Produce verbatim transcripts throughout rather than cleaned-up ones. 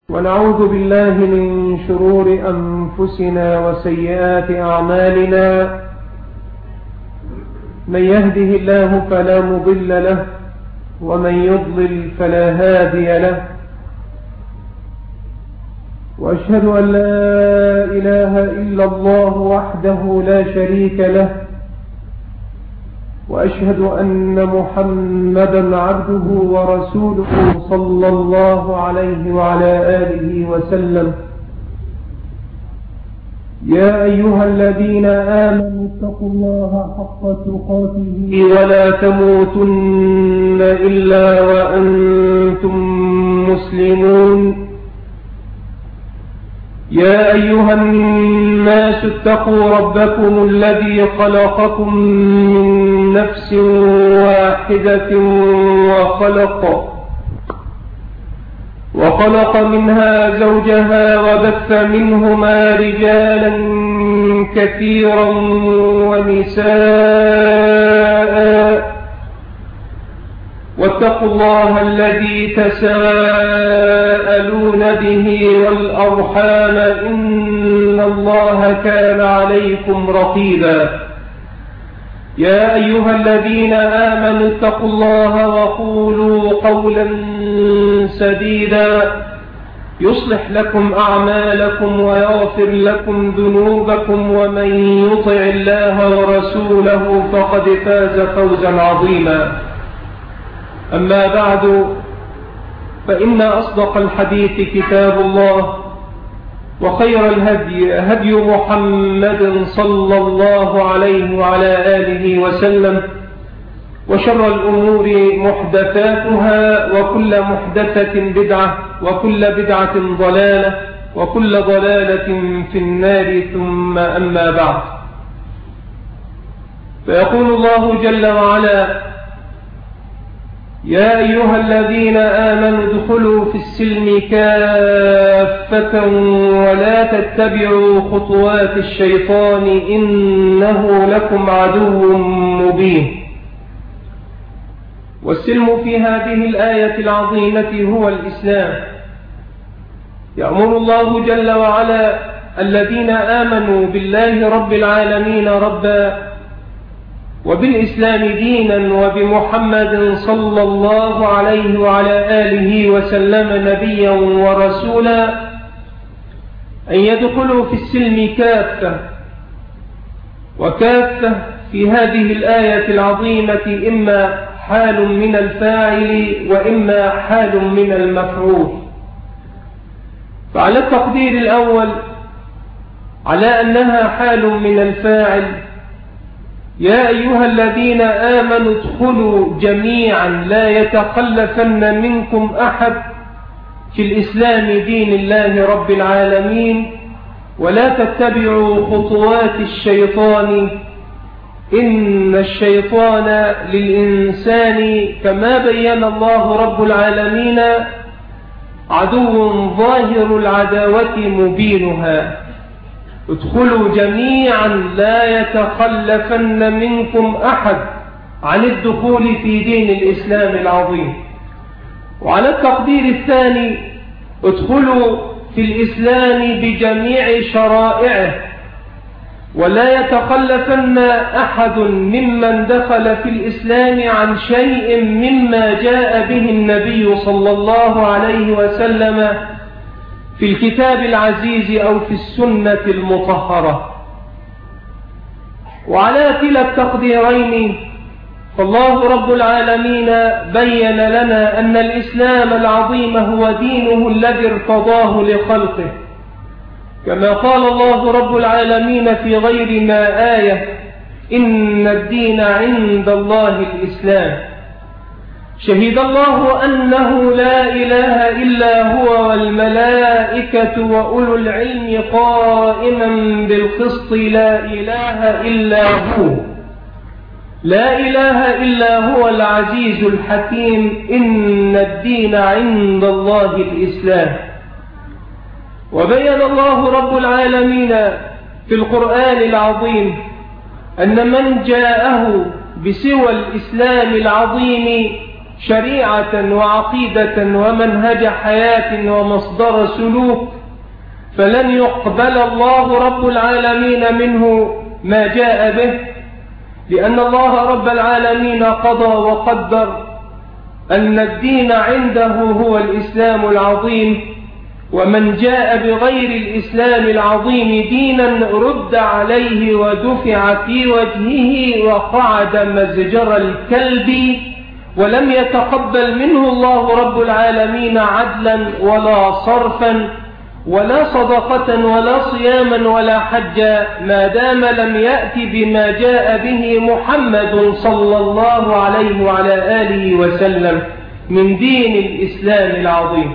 ونعوذ بالله من شرور أنفسنا وسيئات أعمالنا. من يهده الله فلا مضل له، ومن يضلل فلا هادي له. وأشهد أن لا إله إلا الله وحده لا شريك له، وأشهد أن محمدا عبده ورسوله صلى الله عليه وعلى آله وسلم. يا أيها الذين آمنوا اتقوا الله حق تقاته ولا تموتن إلا وأنتم مسلمون. يا أيها الناس اتقوا ربكم الذي خلقكم من نفس واحدة وخلق وخلق منها زوجها وبث منهما رجالا كثيرا ونساء، واتقوا الله الذي تساءلون به والأرحام إن الله كان عليكم رقيبا. يا أيها الذين آمنوا اتقوا الله وقولوا قولا سديدا يصلح لكم أعمالكم ويغفر لكم ذنوبكم، ومن يطع الله ورسوله فقد فاز فوزا عظيما. أما بعد، فإن أصدق الحديث كتاب الله، وخير الهدي هدي محمد صلى الله عليه وعلى آله وسلم، وشر الأمور محدثاتها، وكل محدثة بدعة، وكل بدعة ضلالة، وكل ضلالة في النار. ثم أما بعد، فيقول الله جل وعلا: يا أيها الذين آمنوا ادخلوا في السلم كافة ولا تتبعوا خطوات الشيطان إنه لكم عدو مبين. والسلم في هذه الآية العظيمة هو الإسلام. يأمر الله جل وعلا الذين آمنوا بالله رب العالمين ربا، وبالإسلام دينا، وبمحمد صلى الله عليه وعلى آله وسلم نبيا ورسولا، أن يدخلوا في السلم كافة. وكافة في هذه الآية العظيمة إما حال من الفاعل وإما حال من المفعول. فعلى التقدير الأول على أنها حال من الفاعل: يا أيها الذين آمنوا ادخلوا جميعا لا يتخلفن منكم أحد في الإسلام دين الله رب العالمين، ولا تتبعوا خطوات الشيطان إن الشيطان للإنسان كما بين الله رب العالمين عدو ظاهر العداوة مبينها. ادخلوا جميعا لا يتخلفن منكم أحد عن الدخول في دين الإسلام العظيم. وعلى التقدير الثاني: ادخلوا في الإسلام بجميع شرائعه، ولا يتخلفن أحد ممن دخل في الإسلام عن شيء مما جاء به النبي صلى الله عليه وسلم في الكتاب العزيز أو في السنة المطهرة. وعلى كلا التقديرين فالله رب العالمين بين لنا أن الإسلام العظيم هو دينه الذي ارتضاه لخلقه، كما قال الله رب العالمين في غير ما آية: إن الدين عند الله الإسلام. شهد الله أنه لا إله إلا هو والملائكة وأولو العلم قائما بالقسط لا إله إلا هو لا إله إلا هو العزيز الحكيم. إن الدين عند الله الإسلام. وبين الله رب العالمين في القرآن العظيم أن من جاءه بسوى الإسلام العظيم شريعة وعقيدة ومنهج حياة ومصدر سلوك، فلن يقبل الله رب العالمين منه ما جاء به، لأن الله رب العالمين قضى وقدر أن الدين عنده هو الإسلام العظيم، ومن جاء بغير الإسلام العظيم دينا رد عليه ودفع في وجهه وقعد مزجر الكلب، ولم يتقبل منه الله رب العالمين عدلا ولا صرفا ولا صدقة ولا صياما ولا حجا، ما دام لم يأتي بما جاء به محمد صلى الله عليه وعلى آله وسلم من دين الإسلام العظيم.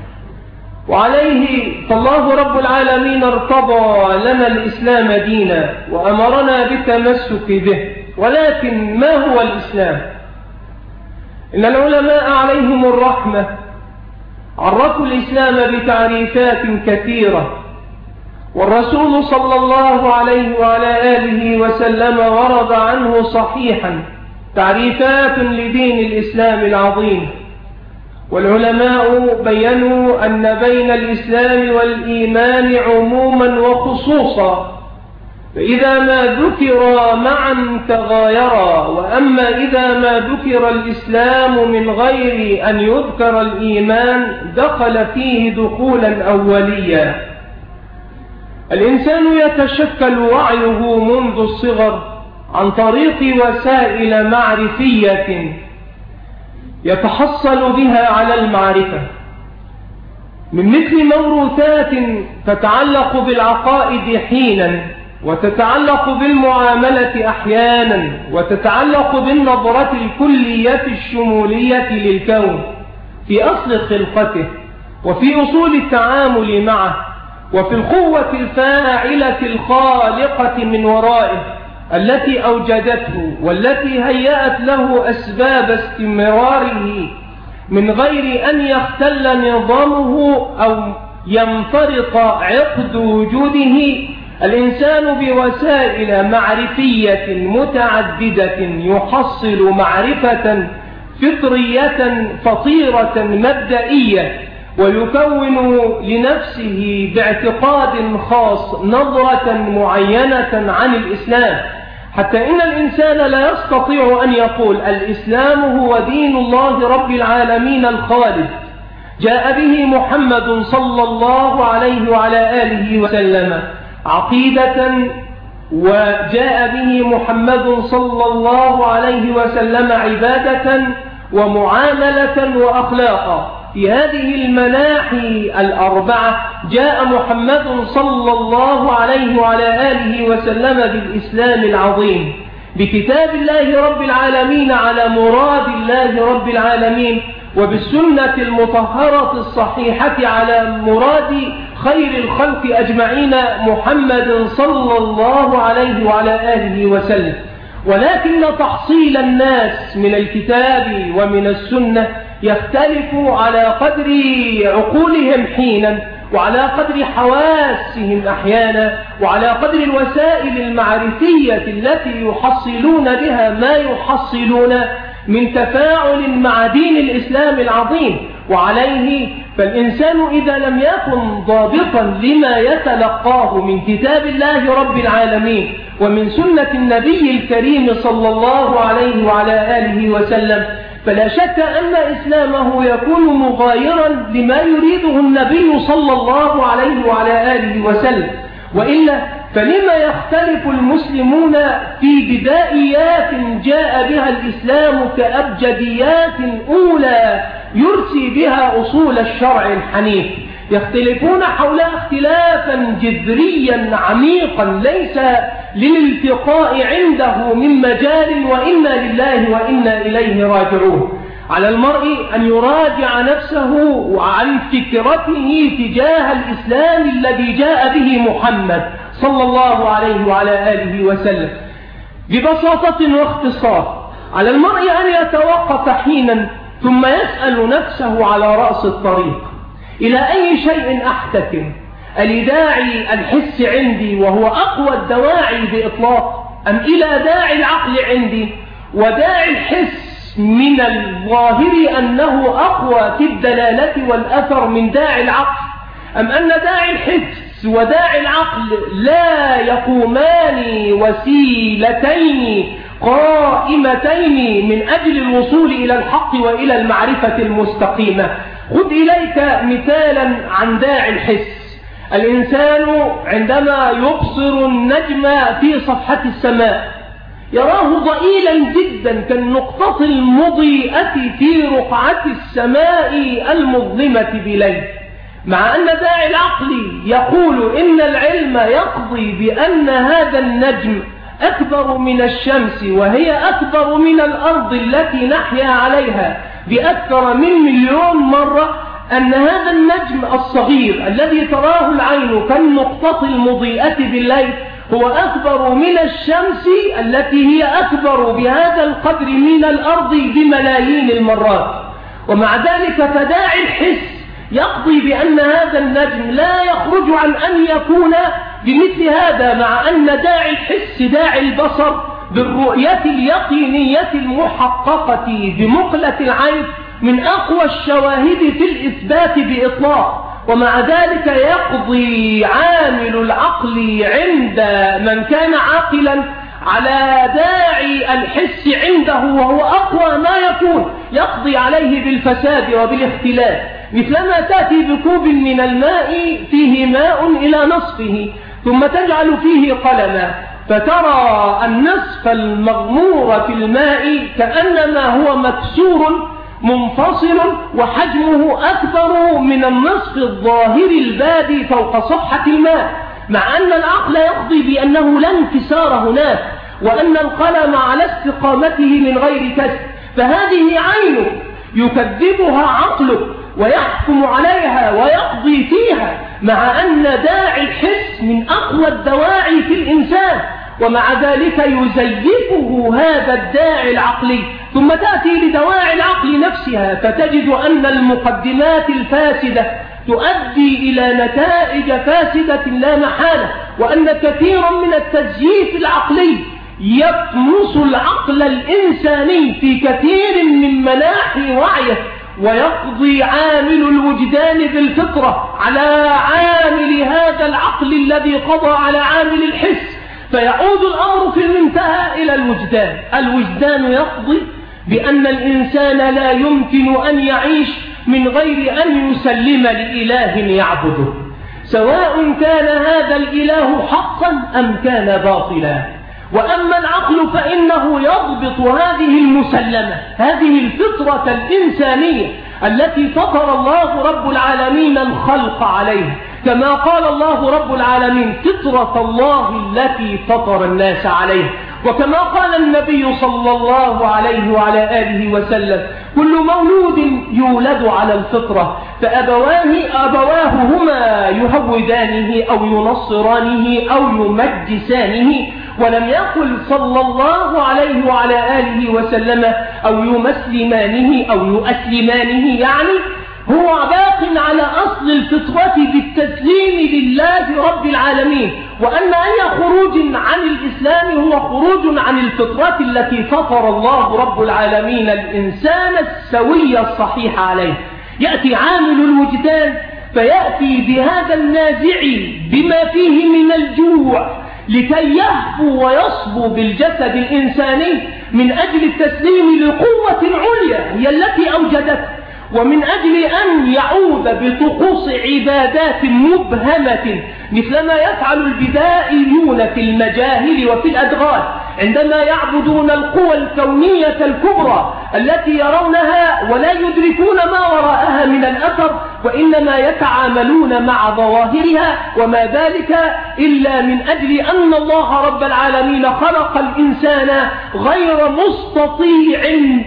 وعليه فالله رب العالمين ارتضى لنا الإسلام دينا وأمرنا بالتمسك به. ولكن ما هو الإسلام؟ إن العلماء عليهم الرحمة عرفوا الإسلام بتعريفات كثيرة، والرسول صلى الله عليه وعلى آله وسلم ورد عنه صحيحا تعريفات لدين الإسلام العظيم. والعلماء بيّنوا أن بين الإسلام والإيمان عموما وخصوصا، فإذا ما ذكر معا تغايرا، وأما إذا ما ذكر الإسلام من غير أن يذكر الإيمان دخل فيه دخولا أوليا. الإنسان يتشكل وعيه منذ الصغر عن طريق وسائل معرفية يتحصل بها على المعرفة، من مثل موروثات تتعلق بالعقائد حينا، وتتعلق بالمعاملة أحيانا، وتتعلق بالنظرة الكلية الشمولية للكون في أصل خلقته، وفي أصول التعامل معه، وفي القوة الفاعلة الخالقة من ورائه التي أوجدته والتي هيأت له أسباب استمراره من غير أن يختل نظامه أو ينفرط عقد وجوده. الإنسان بوسائل معرفية متعددة يحصل معرفة فطرية فطيرة مبدئية، ويكون لنفسه باعتقاد خاص نظرة معينة عن الإسلام، حتى إن الإنسان لا يستطيع أن يقول الإسلام هو دين الله رب العالمين الخالد جاء به محمد صلى الله عليه وعلى آله وسلم عقيدة، وجاء به محمد صلى الله عليه وسلم عبادة ومعاملة وأخلاقا. في هذه المناحي الأربعة جاء محمد صلى الله عليه وعلى آله وسلم بالإسلام العظيم، بكتاب الله رب العالمين على مراد الله رب العالمين، وبالسنة المطهرة الصحيحة على مراد خير الخلق أجمعين محمد صلى الله عليه وعلى آله وسلم. ولكن تحصيل الناس من الكتاب ومن السنة يختلف على قدر عقولهم حينا، وعلى قدر حواسهم أحيانا، وعلى قدر الوسائل المعرفية التي يحصلون بها ما يحصلون من تفاعل مع دين الإسلام العظيم. وعليه فالإنسان إذا لم يكن ضابطا لما يتلقاه من كتاب الله رب العالمين ومن سنة النبي الكريم صلى الله عليه وعلى آله وسلم، فلا شك أن إسلامه يكون مغايرا لما يريده النبي صلى الله عليه وعلى آله وسلم. وإلا فلما يختلف المسلمون في بدائيات جاء بها الإسلام كأبجديات أولى يرسي بها أصول الشرع الحنيف؟ يختلفون حولها اختلافا جذريا عميقا ليس للالتقاء عنده من مجال، وإنا لله وإنا إليه راجعون. على المرء أن يراجع نفسه عن فكرته تجاه الإسلام الذي جاء به محمد صلى الله عليه وعلى آله وسلم. ببساطة واختصار، على المرء أن يتوقف حينا ثم يسأل نفسه على رأس الطريق: إلى أي شيء أحتكم؟ ألداعي الحس عندي وهو أقوى الدواعي بإطلاق، أم إلى داعي العقل عندي؟ وداعي الحس من الظاهر أنه أقوى في الدلالة والأثر من داعي العقل، أم أن داعي الحس وداعي العقل لا يقومان وسيلتين قائمتين من أجل الوصول إلى الحق وإلى المعرفة المستقيمة؟ خذ إليك مثالا عن داعي الحس. الإنسان عندما يبصر النجم في صفحة السماء يراه ضئيلا جدا كالنقطة المضيئة في رقعة السماء المظلمة بليل، مع أن داعي العقل يقول إن العلم يقضي بأن هذا النجم أكبر من الشمس وهي أكبر من الأرض التي نحيا عليها بأكثر من مليون مرة، أن هذا النجم الصغير الذي تراه العين كالنقطة المضيئة بالليل هو أكبر من الشمس التي هي أكبر بهذا القدر من الأرض بملايين المرات. ومع ذلك فداعي الحس يقضي بأن هذا النجم لا يخرج عن أن يكون بمثل هذا، مع أن داعي الحس داعي البصر بالرؤية اليقينية المحققة بمقلة العين من أقوى الشواهد في الإثبات بإطلاق. ومع ذلك يقضي عامل العقل عند من كان عاقلا على داعي الحس عنده وهو أقوى ما يكون، يقضي عليه بالفساد وبالاختلاف، مثلما تأتي بكوب من الماء فيه ماء إلى نصفه ثم تجعل فيه قلما فترى النصف المغمور في الماء كأنما هو مكسور منفصل وحجمه أكبر من النصف الظاهر البادي فوق صفحة الماء، مع أن العقل يقضي بأنه لا انكسار هناك وأن القلم على استقامته من غير كسر. فهذه عينه يكذبها عقله ويحكم عليها ويقضي فيها، مع أن داعي الحس من أقوى الدواعي في الإنسان، ومع ذلك يزيفه هذا الداعي العقلي. ثم تأتي لدواعي العقل نفسها فتجد أن المقدمات الفاسدة تؤدي إلى نتائج فاسدة لا محالة، وأن كثيرا من التزييف العقلي يطمس العقل الإنساني في كثير من مناحي وعيه، ويقضي عامل الوجدان بالفطرة على عامل هذا العقل الذي قضى على عامل الحس، فيعود الأمر في المنتهى إلى الوجدان. الوجدان يقضي بأن الإنسان لا يمكن أن يعيش من غير أن يسلم لإله يعبده، سواء كان هذا الإله حقا أم كان باطلا. وأما العقل فإنه يضبط هذه المسلمة، هذه الفطرة الإنسانية التي فطر الله رب العالمين الخلق عليها، كما قال الله رب العالمين فطرة الله التي فطر الناس عليها، وكما قال النبي صلى الله عليه وعلى آله وسلم كل مولود يولد على الفطرة فأبواه أبواه هما يهودانه أو ينصرانه أو يمجسانه، ولم يقل صلى الله عليه وعلى آله وسلم أو يمسلمانه أو يؤسلمانه، يعني هو باق على أصل الفطرة بالتسليم لله رب العالمين، وأن أي خروج عن الإسلام هو خروج عن الفطرة التي فطر الله رب العالمين الإنسان السوي الصحيح عليه. يأتي عامل الوجدان فيأتي بهذا النازع بما فيه من الجوع لكي يهفو ويصبو بالجسد الإنساني من أجل التسليم لقوة عليا هي التي أوجدته، ومن أجل أن يعود بطقوس عبادات مبهمة مثلما يفعل البدائيون في المجاهل وفي الأدغال عندما يعبدون القوى الكونية الكبرى التي يرونها ولا يدركون ما وراءها من الأثر، وإنما يتعاملون مع ظواهرها، وما ذلك إلا من أجل أن الله رب العالمين خلق الإنسان غير مستطيع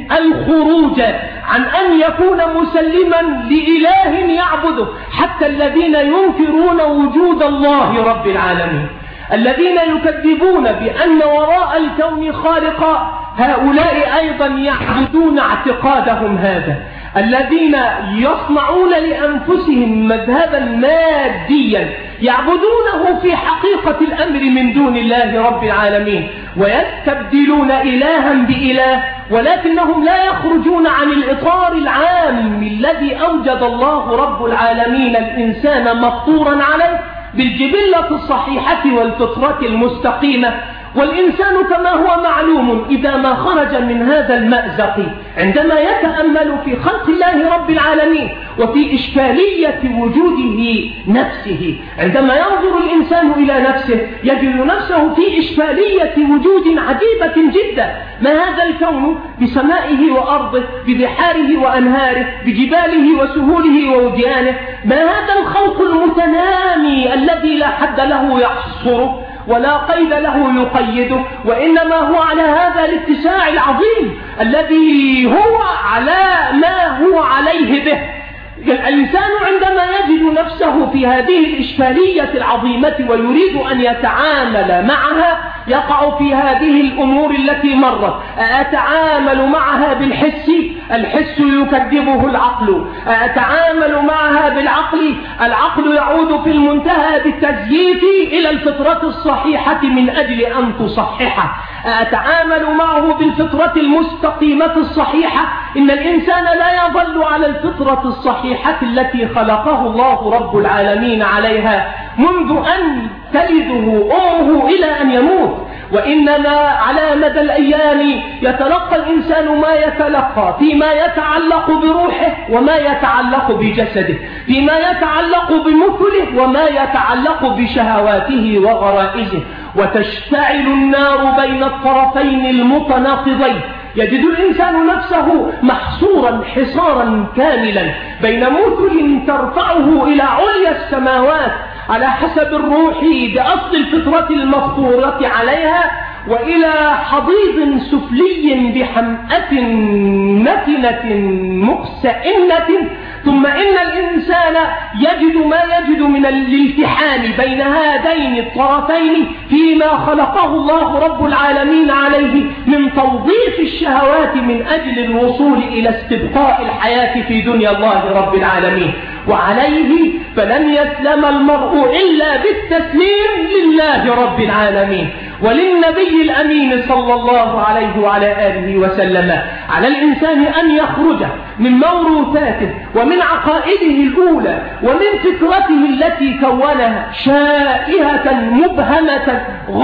الخروج عن أن يكون مسلما لإله يعبده. حتى الذين ينكرون وجود الله رب العالمين، الذين يكذبون بأن وراء الكون خالقا، هؤلاء أيضا يعبدون اعتقادهم هذا، الذين يصنعون لأنفسهم مذهبا ماديا يعبدونه في حقيقة الأمر من دون الله رب العالمين، ويستبدلون إلها بإله ولكنهم لا يخرجون عن الإطار العام الذي أوجد الله رب العالمين الإنسان مفطورا عليه بالجبلة الصحيحة والفطرة المستقيمة. والإنسان كما هو معلوم إذا ما خرج من هذا المأزق عندما يتأمل في خلق الله رب العالمين وفي إشكالية وجوده نفسه، عندما ينظر الإنسان إلى نفسه يجد نفسه في إشكالية وجود عجيبة جدا. ما هذا الكون بسمائه وأرضه، ببحاره وأنهاره، بجباله وسهوله ووديانه؟ ما هذا الخلق المتنامي الذي لا حد له يحصره ولا قيد له يقيده، وإنما هو على هذا الاتساع العظيم الذي هو على ما هو عليه به. الإنسان عندما يجد نفسه في هذه الإشكالية العظيمة ويريد أن يتعامل معها يقع في هذه الأمور التي مرت. أتعامل معها بالحس، الحس يكذبه العقل. أتعامل معها بالعقل، العقل يعود في المنتهى بالتزييف إلى الفطرة الصحيحة من أجل أن تصححه. أتعامل معه بالفطرة المستقيمة الصحيحة. إن الإنسان لا يظل على الفطرة الصحيحة التي خلقه الله رب العالمين عليها منذ أن تلده أمه إلى أن يموت، وإنما على مدى الأيام يتلقى الإنسان ما يتلقى فيما يتعلق بروحه وما يتعلق بجسده، فيما يتعلق بمثله وما يتعلق بشهواته وغرائزه، وتشتعل النار بين الطرفين المتناقضين. يجد الإنسان نفسه محصورا حصارا كاملا بين مثل ترفعه إلى عليا السماوات على حسب الروح بأصل الفطرة المفطورة عليها، وإلى حضيض سفلي بحمأة نتنة مقسئنة. ثم إن الإنسان يجد ما يجد من الالتحام بين هذين الطرفين فيما خلقه الله رب العالمين عليه من توظيف الشهوات من أجل الوصول إلى استبقاء الحياة في دنيا الله رب العالمين. وعليه فلن يسلم المرء إلا بالتسليم لله رب العالمين وللنبي الأمين صلى الله عليه وعلى آله وسلم. على الإنسان أن يخرج من موروثاته ومن عقائده الأولى ومن فكرته التي كونها شائهة مبهمة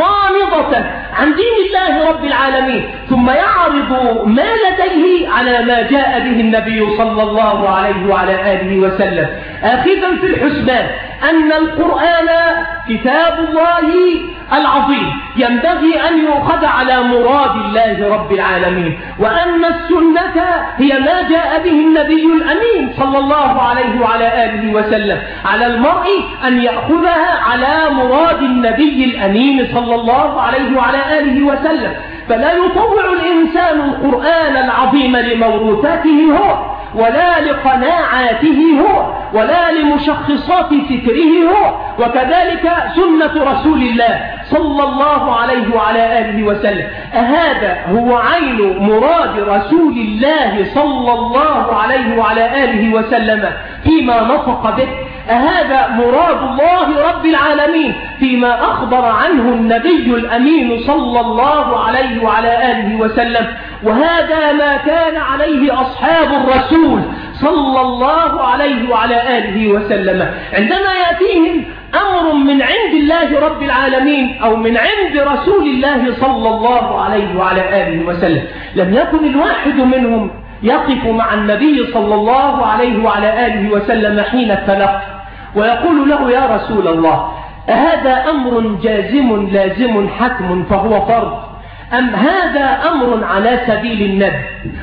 غامضة عن دين الله رب العالمين، ثم يعرض ما لديه على ما جاء به النبي صلى الله عليه وعلى آله وسلم، آخذا في الحسبان أن القرآن كتاب الله العظيم ينبغي أن يؤخذ على مراد الله رب العالمين، وأن السنة هي ما جاء به النبي الأمين صلى الله عليه وعلى آله وسلم. على المرء أن يأخذها على مراد النبي الأمين صلى الله عليه وعلى آله وسلم، فلا يطوع الإنسان القرآن العظيم لموروثاته هو ولا لقناعاته هو ولا لمشخصات فكره هو، وكذلك سنة رسول الله صلى الله عليه وعلى آله وسلم. أهذا هو عين مراد رسول الله صلى الله عليه وعلى آله وسلم فيما نطق به؟ أهذا مراد الله رب العالمين فيما أخبر عنه النبي الأمين صلى الله عليه وعلى آله وسلم؟ وهذا ما كان عليه أصحاب الرسول صلى الله عليه وعلى آله وسلم. عندما يأتيهم أمر من عند الله رب العالمين أو من عند رسول الله صلى الله عليه وعلى آله وسلم، لم يكن الواحد منهم يقف مع النبي صلى الله عليه وعلى آله وسلم حين التلقي ويقول له: يا رسول الله، أهذا أمر جازم لازم حتم فهو فرض، أم هذا أمر على سبيل الندب؟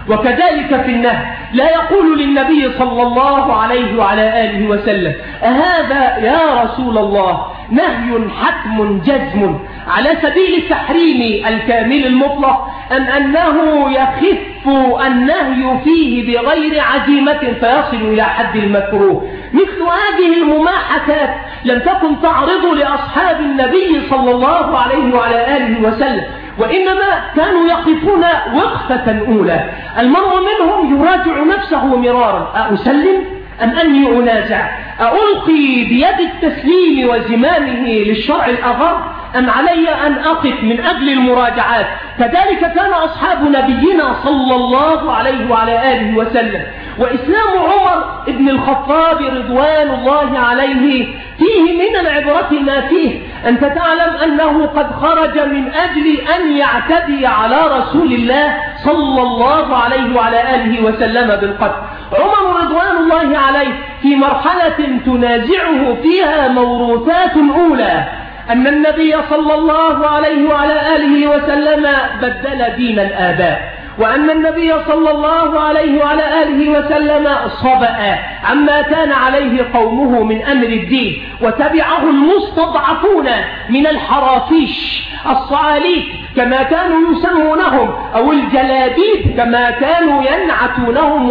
وكذلك في النهي لا يقول للنبي صلى الله عليه وعلى آله وسلم: أهذا يا رسول الله نهي حتم جزم على سبيل التحريم الكامل المطلق، أم أنه يخف النهي فيه بغير عزيمة فيصل إلى حد المكروه؟ مثل هذه المماحكات لم تكن تعرض لأصحاب النبي صلى الله عليه وعلى آله وسلم، وإنما كانوا يقفون وقفة أولى. المرء منهم يراجع نفسه مرارا: أسلم أم أني أنازع؟ ألقي بيد التسليم وزمامه للشرع الأغر، أم علي أن أقف من أجل المراجعات؟ كذلك كان أصحاب نبينا صلى الله عليه وعلى آله وسلم. وإسلام عمر بن الخطاب رضوان الله عليه فيه من العبرة ما فيه. أنت تعلم أنه قد خرج من أجل أن يعتدي على رسول الله صلى الله عليه وعلى آله وسلم بالقتل. عمر رضوان الله عليه في مرحلة تنازعه فيها موروثات أولى، أن النبي صلى الله عليه وعلى آله وسلم بدل دين الآباء، وأن النبي صلى الله عليه وعلى آله وسلم صبأ عما كان عليه قومه من أمر الدين، وتبعه المستضعفون من الحرافيش الصعاليك كما كانوا يسمونهم، أو الجلابيب كما كانوا ينعتونهم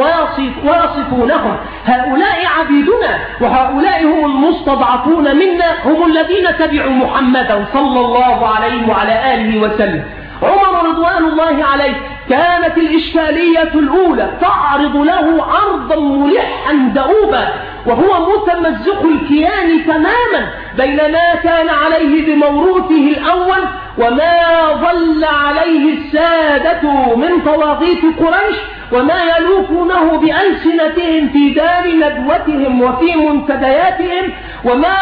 ويصفونهم. هؤلاء عبيدنا، وهؤلاء هم المستضعفون منا، هم الذين تبعوا محمدا صلى الله عليه وعلى آله وسلم. عمر رضوان الله عليه كانت الإشكالية الأولى تعرض له عرضا ملحا دؤوبا، وهو متمزق الكيان تماما بين ما كان عليه بموروثه الأول وما ظل عليه السادة من طواغيت قريش، وما يلوكونه بألسنتهم في دار ندوتهم وفي منتدياتهم، وما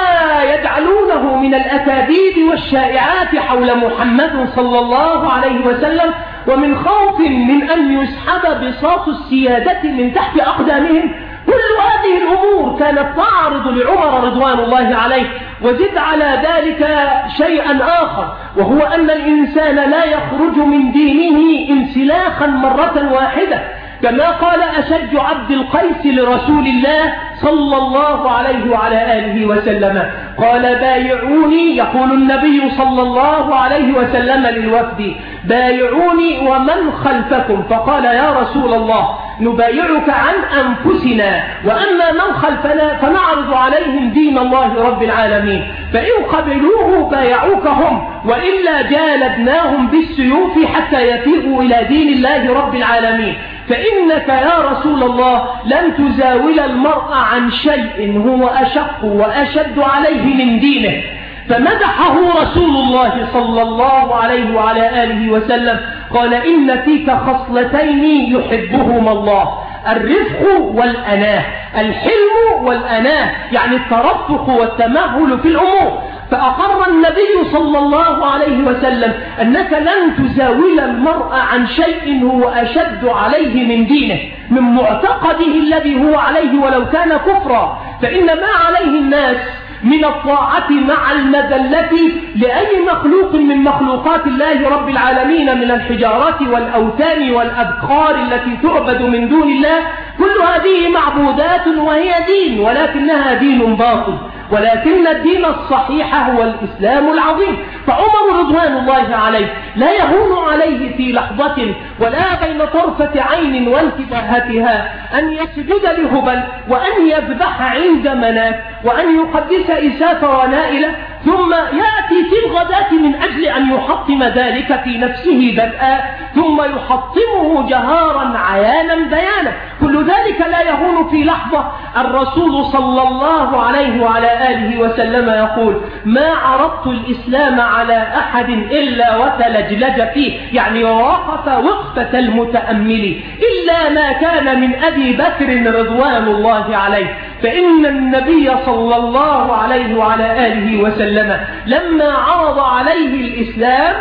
يجعلونه من الأكاذيب والشائعات حول محمد صلى الله عليه وسلم، ومن خوف من أن يسحب بساط السيادة من تحت أقدامهم. كل هذه الأمور كانت تعرض لعمر رضوان الله عليه. وزد على ذلك شيئا آخر، وهو أن الإنسان لا يخرج من دينه انسلاخا مرة واحدة، كما قال أشج عبد القيس لرسول الله صلى الله عليه وعلى آله وسلم، قال بايعوني، يقول النبي صلى الله عليه وسلم للوفد بايعوني ومن خلفكم، فقال يا رسول الله نبايعك عن أنفسنا، وأما من خلفنا فنعرض عليهم دين الله رب العالمين، فإن قبلوه بايعوك هم، وإلا جالدناهم بالسيوف حتى يفيئوا إلى دين الله رب العالمين. فإنك يا رسول الله لن تزاول المرء عن شيء هو أشق وأشد عليه من دينه. فمدحه رسول الله صلى الله عليه وعلى آله وسلم، قال إن فيك خصلتين يحبهما الله، الرفق والأناه، الحلم والأناه يعني الترفق والتمهل في الأمور. فأقر النبي صلى الله عليه وسلم أنك لن تزاول المرء عن شيء هو أشد عليه من دينه، من معتقده الذي هو عليه ولو كان كفرا. فإن ما عليه الناس من الطاعة مع المذلة لأي مخلوق من مخلوقات الله رب العالمين من الحجارات والأوثان والأبخار التي تعبد من دون الله، كل هذه معبودات وهي دين، ولكنها دين باطل، ولكن الدين الصحيح هو الإسلام العظيم. فعمر رضوان الله عليه لا يهون عليه في لحظة ولا بين طرفة عين وانتباهتها أن يسجد لهبل، وأن يذبح عند منات، وأن يقدس إساف ونائلة، ثم يأتي في الغداة من أجل أن يحطم ذلك في نفسه بدءا، ثم يحطمه جهارا عيانا بيانا. كل ذلك لا يهون في لحظة. الرسول صلى الله عليه وعلى آله وسلم يقول ما عرضت الإسلام على أحد إلا وتلجلج فيه، يعني وقف وقفة المتأمل، إلا ما كان من أبي بكر رضوان الله عليه. فإن النبي صلى الله عليه وعلى آله وسلم لما عرض عليه الإسلام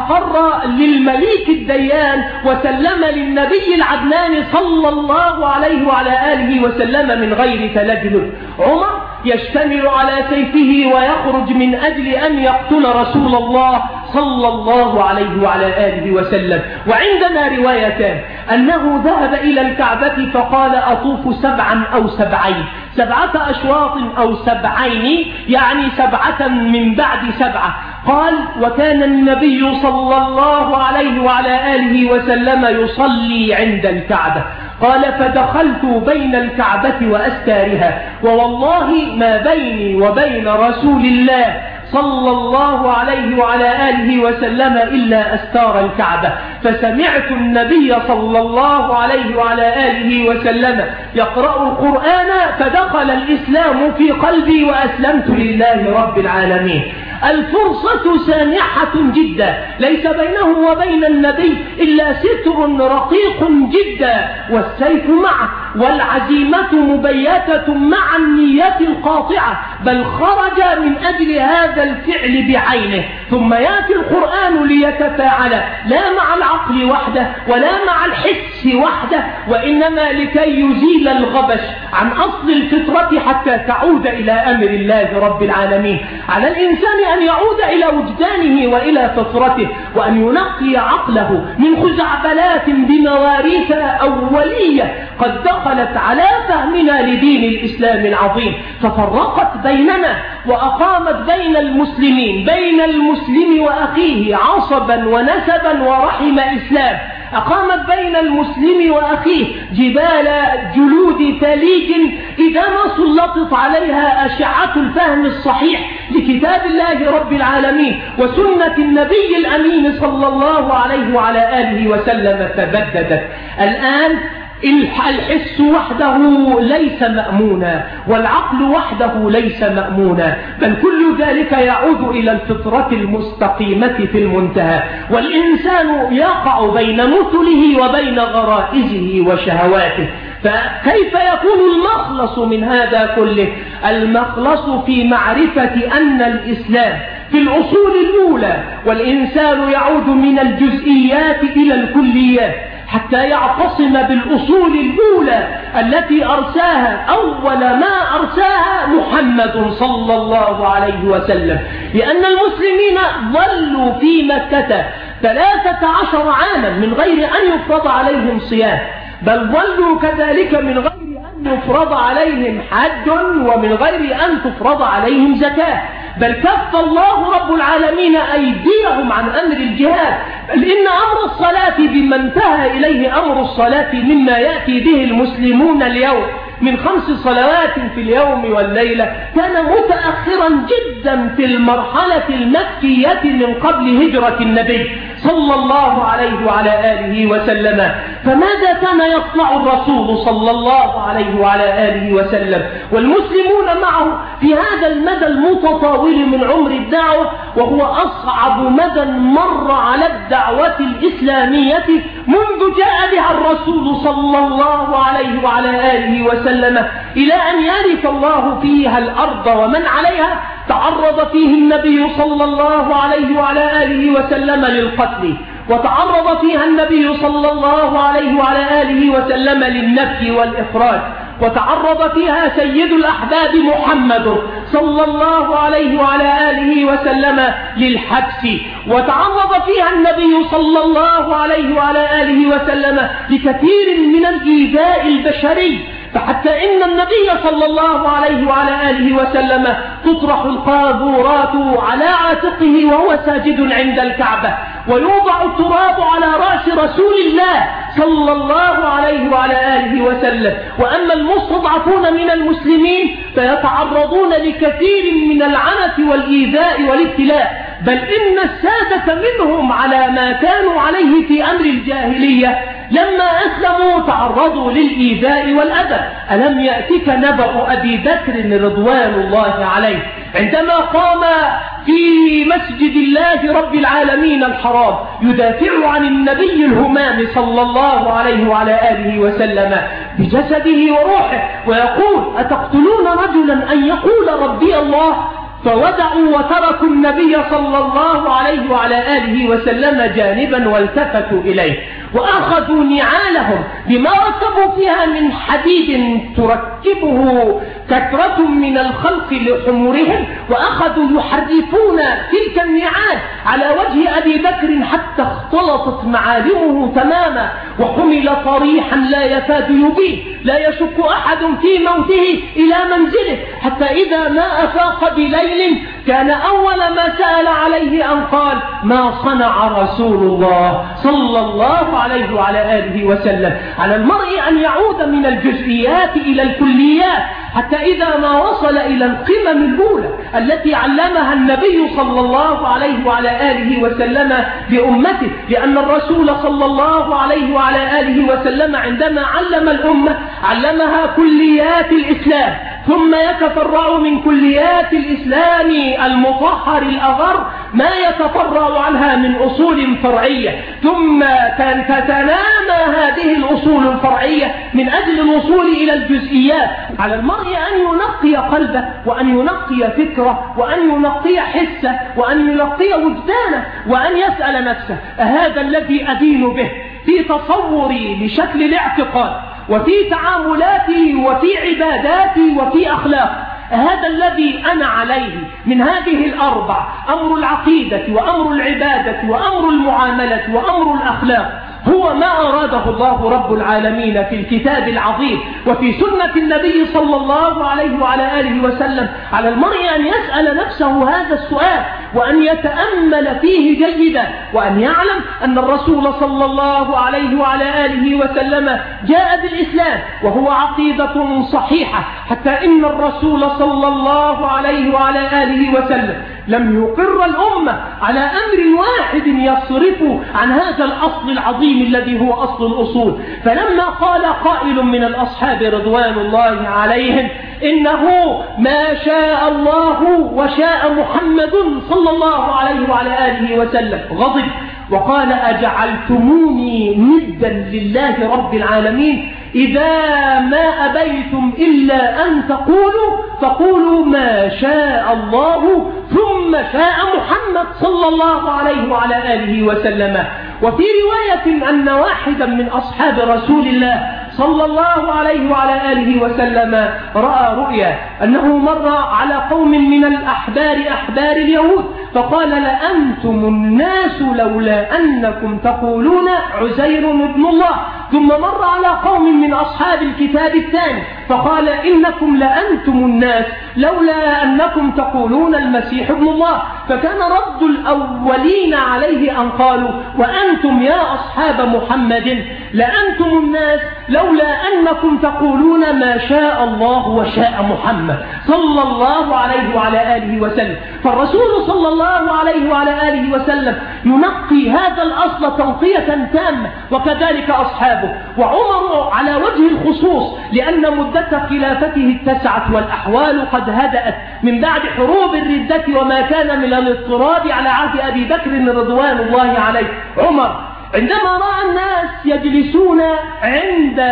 أقر للمليك الديان وسلم للنبي العدنان صلى الله عليه وعلى آله وسلم من غير تلجلج. عمر يشتمل على سيفه ويخرج من أجل أن يقتل رسول الله صلى الله عليه وعلى آله وسلم. وعندنا روايتان أنه ذهب إلى الكعبة فقال أطوف سبعا أو سبعين، سبعة أشواط أو سبعين، يعني سبعة من بعد سبعة. قال وكان النبي صلى الله عليه وعلى آله وسلم يصلي عند الكعبة. قال فدخلت بين الكعبة وأستارها، ووالله ما بيني وبين رسول الله صلى الله عليه وعلى آله وسلم إلا أستار الكعبة. فسمعت النبي صلى الله عليه وعلى آله وسلم يقرأ القرآن فدخل الإسلام في قلبي وأسلمت لله رب العالمين. الفرصة سانحة جدا، ليس بينه وبين النبي إلا ستر رقيق جدا، والسيف معه والعزيمة مبيتة مع النية القاطعة، بل خرج من أجل هذا الفعل بعينه. ثم يأتي القرآن ليتفاعل لا مع العقل وحده ولا مع الحس وحده، وإنما لكي يزيل الغبش عن أصل الفطرة حتى تعود إلى أمر الله رب العالمين. على الإنسان أن يعود إلى وجدانه وإلى فطرته، وأن ينقي عقله من خزعبلات بمواريث أولية قد دخلت على فهمنا لدين الإسلام العظيم، ففرقت بيننا وأقامت بين المسلمين، بين المسلم وأخيه عصبا ونسبا ورحم إسلام، أقامت بين المسلم وأخيه جبال جلود ثليج إذا ما سلطت عليها أشعة الفهم الصحيح لكتاب الله رب العالمين وسنة النبي الأمين صلى الله عليه وعلى آله وسلم تبددت. الآن الحس وحده ليس مأمونا، والعقل وحده ليس مأمونا، بل كل ذلك يعود إلى الفطرة المستقيمة في المنتهى، والإنسان يقع بين مثله وبين غرائزه وشهواته. فكيف يكون المخلص من هذا كله؟ المخلص في معرفة أن الإسلام في الأصول الأولى، والإنسان يعود من الجزئيات إلى الكليات حتى يعتصم بالأصول الأولى التي أرساها أول ما أرساها محمد صلى الله عليه وسلم، لأن المسلمين ظلوا في مكة ثلاثة عشر عاما من غير أن يفرض عليهم صيام، بل ظلوا كذلك من غير أن يفرض عليهم حج ومن غير أن تفرض عليهم زكاة، بل كف الله رب العالمين أيديهم عن أمر الجهاد، بل إن أمر الصلاة بما انتهى إليه أمر الصلاة مما يأتي به المسلمون اليوم من خمس صلوات في اليوم والليلة كان متأخرا جدا في المرحلة المكية من قبل هجرة النبي صلى الله عليه وعلى آله وسلم. فماذا كان يصنع الرسول صلى الله عليه وعلى آله وسلم والمسلمون معه في هذا المدى المتطاول من عمر الدعوة، وهو أصعب مدى مر على الدعوة الإسلامية منذ جاء بها الرسول صلى الله عليه وعلى آله وسلم إلى أن يرث الله فيها الأرض ومن عليها. تعرض فيه النبي صلى الله عليه وعلى آله وسلم للقتل، وتعرض فيها النبي صلى الله عليه وعلى آله وسلم للنفي والإخراج، وتعرض فيها سيد الأحباب محمد صلى الله عليه وعلى آله وسلم للحبس، وتعرض فيها النبي صلى الله عليه وعلى آله وسلم لكثير من الإيذاء البشري، فحتى إن النبي صلى الله عليه وعلى آله وسلم تطرح القاذورات على عاتقه وهو ساجد عند الكعبة، ويوضع التراب على رأس رسول الله صلى الله عليه وعلى آله وسلم. وأما المستضعفون من المسلمين فيتعرضون لكثير من العنف والإيذاء والابتلاء، بل إن السادة منهم على ما كانوا عليه في أمر الجاهلية لما أسلموا تعرضوا للإيذاء والأذى. ألم يأتك نبأ أبي بكر رضوان الله عليه عندما قام في مسجد الله رب العالمين الحرام يدافع عن النبي الهمام صلى الله عليه وعلى آله وسلم بجسده وروحه ويقول: أتقتلون رجلا أن يقول ربي الله؟ فودعوا وتركوا النبي صلى الله عليه وعلى آله وسلم جانبا والتفتوا إليه، وأخذوا نعالهم بما ركبوا فيها من حديد تركبه كثرة من الخلق لحمورهم، وأخذوا يحرفون تلك النعال على وجه أبي بكر حتى اختلطت معالمه تماما، وحمل طريحا لا يكاد يبين، لا يشك أحد في موته إلى منزله، حتى إذا ما أفاق بليل كان أول ما سأل عليه أن قال: ما صنع رسول الله صلى الله عليه وعلى آله وسلم. على المرء أن يعود من الجزئيات إلى الكليات حتى إذا ما وصل إلى القمم الأولى التي علمها النبي صلى الله عليه وعلى آله وسلم لأمته، لأن الرسول صلى الله عليه وعلى آله وسلم عندما علم الأمة علمها كليات الإسلام، ثم يتفرع من كليات الإسلام المطهر الأغر ما يتفرع عنها من أصول فرعية، ثم تتنامى هذه الأصول الفرعية من أجل الوصول إلى الجزئيات. على المرء أن ينقي قلبه، وأن ينقي فكره، وأن ينقي حسه، وأن ينقي وجدانه، وأن يسأل نفسه: هذا الذي أدين به في تصوري لشكل الاعتقاد، وفي تعاملاتي، وفي عباداتي، وفي أخلاق، هذا الذي أنا عليه من هذه الأربع، أمر العقيدة وأمر العبادة وأمر المعاملة وأمر الأخلاق، هو ما أراده الله رب العالمين في الكتاب العظيم وفي سنة النبي صلى الله عليه وعلى آله وسلم؟ على المرء أن يسأل نفسه هذا السؤال، وأن يتأمل فيه جيدا، وأن يعلم أن الرسول صلى الله عليه وعلى آله وسلم جاء بالإسلام وهو عقيدة صحيحة، حتى إن الرسول صلى الله عليه وعلى آله وسلم لم يقر الأمة على أمر واحد يصرف عن هذا الأصل العظيم الذي هو أصل الأصول. فلما قال قائل من الأصحاب رضوان الله عليهم: إنه ما شاء الله وشاء محمد صلى الله عليه وعلى آله وسلم، غضب وقال: أجعلتموني ندا لله رب العالمين؟ إذا ما أبيتم إلا أن تقولوا فقولوا ما شاء الله ثم شاء محمد صلى الله عليه وعلى آله وسلم. وفي رواية أن واحدا من أصحاب رسول الله صلى الله عليه وعلى آله وسلم رأى رؤيا أنه مر على قوم من الأحبار أحبار اليهود، فقال: لأنتم الناس لولا أنكم تقولون عزير ابن الله. ثم مر على قوم من أصحاب الكتاب الثاني فقال: إنكم لأنتم الناس لولا أنكم تقولون المسيح ابن الله. فكان رد الأولين عليه أن قالوا: وأنتم يا أصحاب محمد لأنتم الناس لولا أنكم تقولون ما شاء الله وشاء محمد صلى الله عليه وعلى آله وسلم. فالرسول صلى الله عليه وعلى آله وسلم ينقي هذا الأصل تنقية تامة، وكذلك أصحابه. وعمر على وجه الخصوص، لأن مدة خلافته اتسعت والأحوال قد هدأت من بعد حروب الردة وما كان من الاضطراب على عهد أبي بكر رضوان الله عليه. عمر عندما رأى الناس يجلسون عند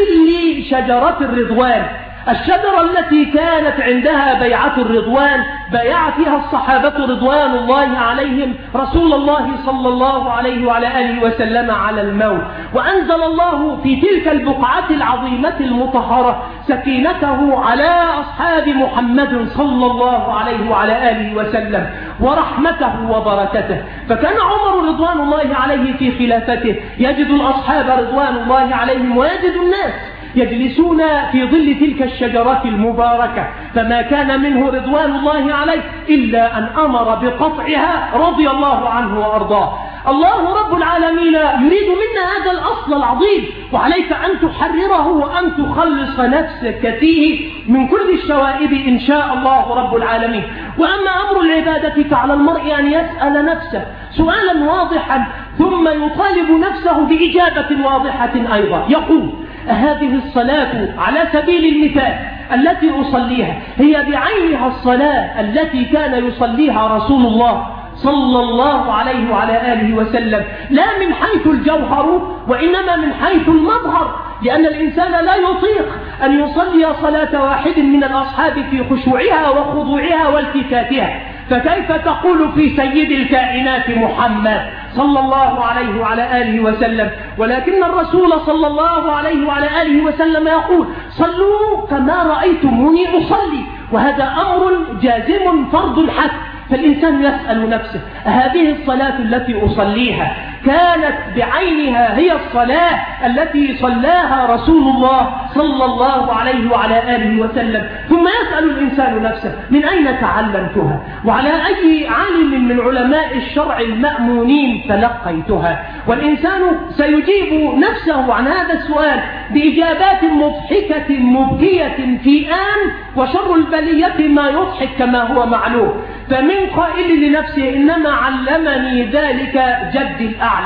ظل شجرة الرضوان، الشجرة التي كانت عندها بيعة الرضوان، بايع فيها الصحابة رضوان الله عليهم رسول الله صلى الله عليه وعلى آله وسلم على الموت، وأنزل الله في تلك البقعة العظيمة المطهرة سكينته على أصحاب محمد صلى الله عليه وعلى آله وسلم ورحمته وبركته. فكان عمر رضوان الله عليه في خلافته يجد الأصحاب رضوان الله عليهم ويجد الناس يجلسون في ظل تلك الشجرة المباركة، فما كان منه رضوان الله عليه إلا أن أمر بقطعها رضي الله عنه وأرضاه. الله رب العالمين يريد منا هذا الأصل العظيم، وعليك أن تحرره وأن تخلص نفسك فيه من كل الشوائب إن شاء الله رب العالمين. وأما أمر العبادة فعلى المرء أن يسأل نفسه سؤالا واضحا ثم يطالب نفسه بإجابة واضحة أيضا. يقول: هذه الصلاة على سبيل المثال التي أصليها هي بعينها الصلاة التي كان يصليها رسول الله صلى الله عليه وعلى آله وسلم، لا من حيث الجوهر وإنما من حيث المظهر، لأن الإنسان لا يطيق أن يصلي صلاة واحد من الأصحاب في خشوعها وخضوعها والتفاتها، فكيف تقول في سيد الكائنات محمد صلى الله عليه وعلى آله وسلم؟ ولكن الرسول صلى الله عليه وعلى آله وسلم يقول: صلوا كما رأيتموني أصلي، وهذا أمر جازم فرض حتم. فالإنسان يسأل نفسه: هذه الصلاة التي أصليها كانت بعينها هي الصلاة التي صلاها رسول الله صلى الله عليه وعلى آله وسلم؟ ثم يسأل الإنسان نفسه: من أين تعلمتها؟ وعلى أي عالم من علماء الشرع المأمونين تلقيتها؟ والإنسان سيجيب نفسه عن هذا السؤال بإجابات مضحكة مبكية في آن، وشر البلية ما يضحك كما هو معلوم. فمن قائل لنفسه: إنما علمني ذلك جدي الأعلى،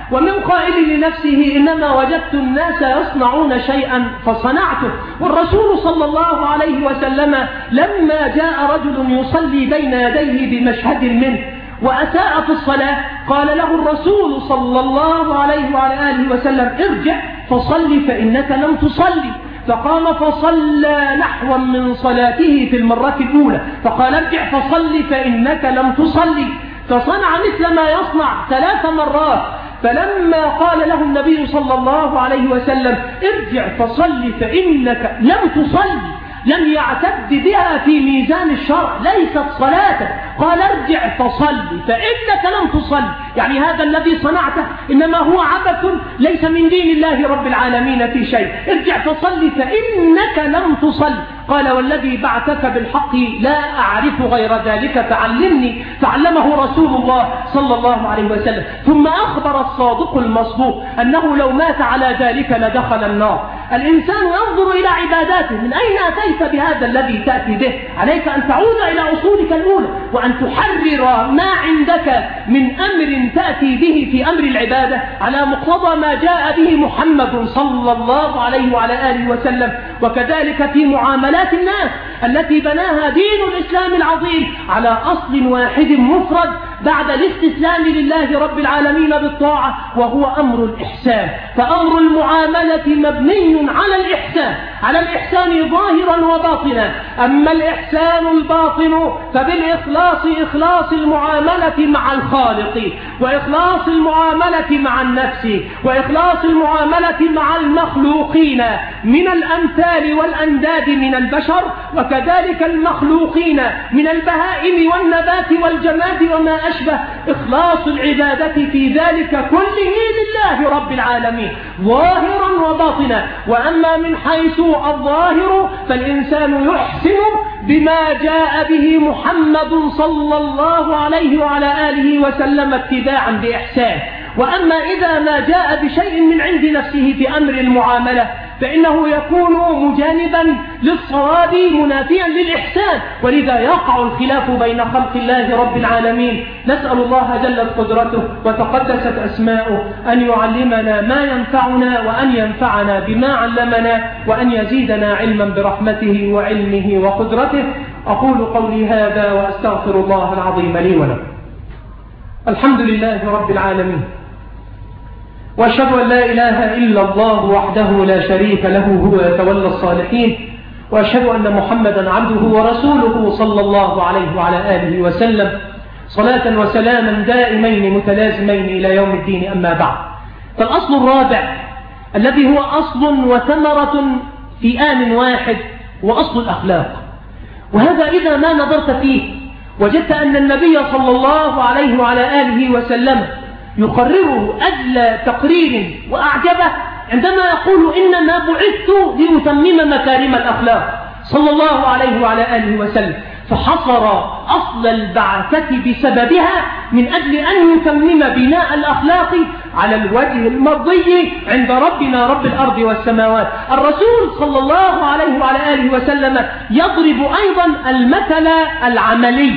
ومن قائل لنفسه إنما وجدت الناس يصنعون شيئا فصنعته. والرسول صلى الله عليه وسلم لما جاء رجل يصلي بين يديه بمشهد منه وأساء في الصلاة قال له الرسول صلى الله عليه وعلى آله وسلم ارجع فصلي فإنك لم تصلي. فقام فصلى نحوا من صلاته في المرة الأولى فقال ارجع فصلي فإنك لم تصلي، فصنع مثل ما يصنع ثلاث مرات. فلما قال له النبي صلى الله عليه وسلم ارجع فصلي فإنك لم تصلي لم يعتد بها في ميزان الشرع، ليست صلاة. قال ارجع فصلي فإنك لم تصلي، يعني هذا الذي صنعته إنما هو عبث ليس من دين الله رب العالمين في شيء. ارجع فصلي فإنك لم تصلي. قال والذي بعثك بالحق لا أعرف غير ذلك فعلمني، فعلمه رسول الله صلى الله عليه وسلم. ثم أخبر الصادق المصدوق أنه لو مات على ذلك لدخل النار. الإنسان ينظر إلى عباداته، من أين أتيت بهذا الذي تأتي به؟ عليك أن تعود إلى أصولك الأولى وأن تحرر ما عندك من أمر تأتي به في أمر العبادة على مقتضى ما جاء به محمد صلى الله عليه وعلى آله وسلم. وكذلك في معاملات الناس التي بناها دين الإسلام العظيم على أصل واحد مفرد بعد الاستسلام لله رب العالمين بالطاعة، وهو أمر الإحسان. فأمر المعاملة مبني على الإحسان، على الإحسان ظاهرا وباطنا. أما الإحسان الباطن فبالإخلاص، إخلاص المعاملة مع الخالق، وإخلاص المعاملة مع النفس، وإخلاص المعاملة مع المخلوقين من الأمثال والأنداد من البشر، وكذلك المخلوقين من البهائم والنبات والجماد وما أشبه. إخلاص العبادة في ذلك كله لله رب العالمين ظاهرا وباطنا. وأما من حيث الظاهر فالإنسان يحسن بما جاء به محمد صلى الله عليه وعلى آله وسلم اتباعا بإحسان. وأما إذا ما جاء بشيء من عند نفسه في أمر المعاملة فإنه يكون مجانبا للصواب منافيا للإحسان، ولذا يقع الخلاف بين خلق الله رب العالمين. نسأل الله جلت قدرته وتقدست أسماؤه أن يعلمنا ما ينفعنا وأن ينفعنا بما علمنا وأن يزيدنا علما برحمته وعلمه وقدرته. أقول قولي هذا وأستغفر الله العظيم لي ولكم. الحمد لله رب العالمين، وأشهد أن لا إله إلا الله وحده لا شريك له هو يتولى الصالحين، وأشهد أن محمدا عبده ورسوله صلى الله عليه وعلى آله وسلم، صلاة وسلاما دائمين متلازمين إلى يوم الدين. أما بعد، فالأصل الرابع الذي هو أصل وثمرة في آن واحد وأصل الأخلاق. وهذا إذا ما نظرت فيه وجدت أن النبي صلى الله عليه وعلى آله وسلم يقرره أجل تقرير وأعجبه عندما يقول إنما بعثت لأتمم مكارم الأخلاق صلى الله عليه وعلى آله وسلم، فحصر أصل البعثة بسببها من أجل أن يتمم بناء الأخلاق على الوجه المرضي عند ربنا رب الأرض والسماوات. الرسول صلى الله عليه وعلى آله وسلم يضرب أيضا المثل العملي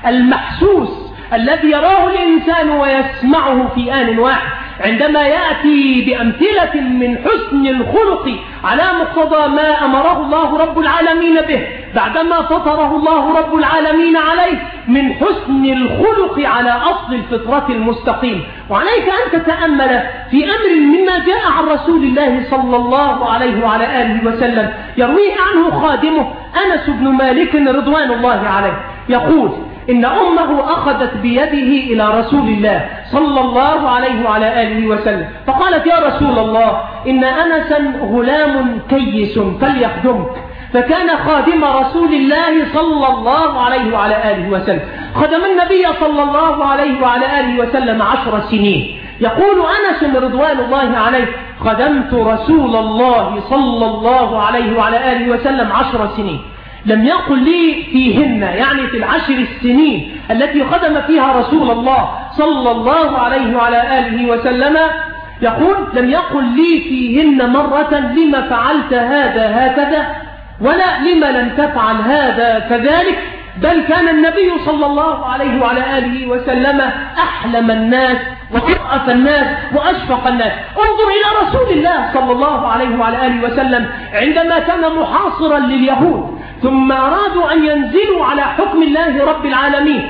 المحسوس الذي يراه الإنسان ويسمعه في آن واحد عندما يأتي بأمثلة من حسن الخلق على مقتضى ما أمره الله رب العالمين به بعدما فطره الله رب العالمين عليه من حسن الخلق على أصل الفطرة المستقيم. وعليك أن تتأمل في أمر مما جاء عن رسول الله صلى الله عليه وعلى آله وسلم يرويه عنه خادمه أنس بن مالك رضوان الله عليه، يقول إن أمه أخذت بيده إلى رسول الله صلى الله عليه وعلى آله وسلم فقالت يا رسول الله إن أنسا غلام كيس فليخدمك. فكان خادم رسول الله صلى الله عليه وعلى آله وسلم، خدم النبي صلى الله عليه وعلى آله وسلم عشر سنين. يقول أنس رضوان الله عليه خدمت رسول الله صلى الله عليه وعلى آله وسلم عشر سنين، لم يقل لي فيهن يعني في العشر السنين التي خدم فيها رسول الله صلى الله عليه وعلى آله وسلم، يقول لم يقل لي فيهن مرة لما فعلت هذا هكذا ولا لما لم تفعل هذا كذلك، بل كان النبي صلى الله عليه وعلى آله وسلم أحلم الناس وأرأف الناس وأشفق الناس. انظر إلى رسول الله صلى الله عليه وعلى آله وسلم عندما كان محاصرا لليهود ثم أرادوا أن ينزلوا على حكم الله رب العالمين،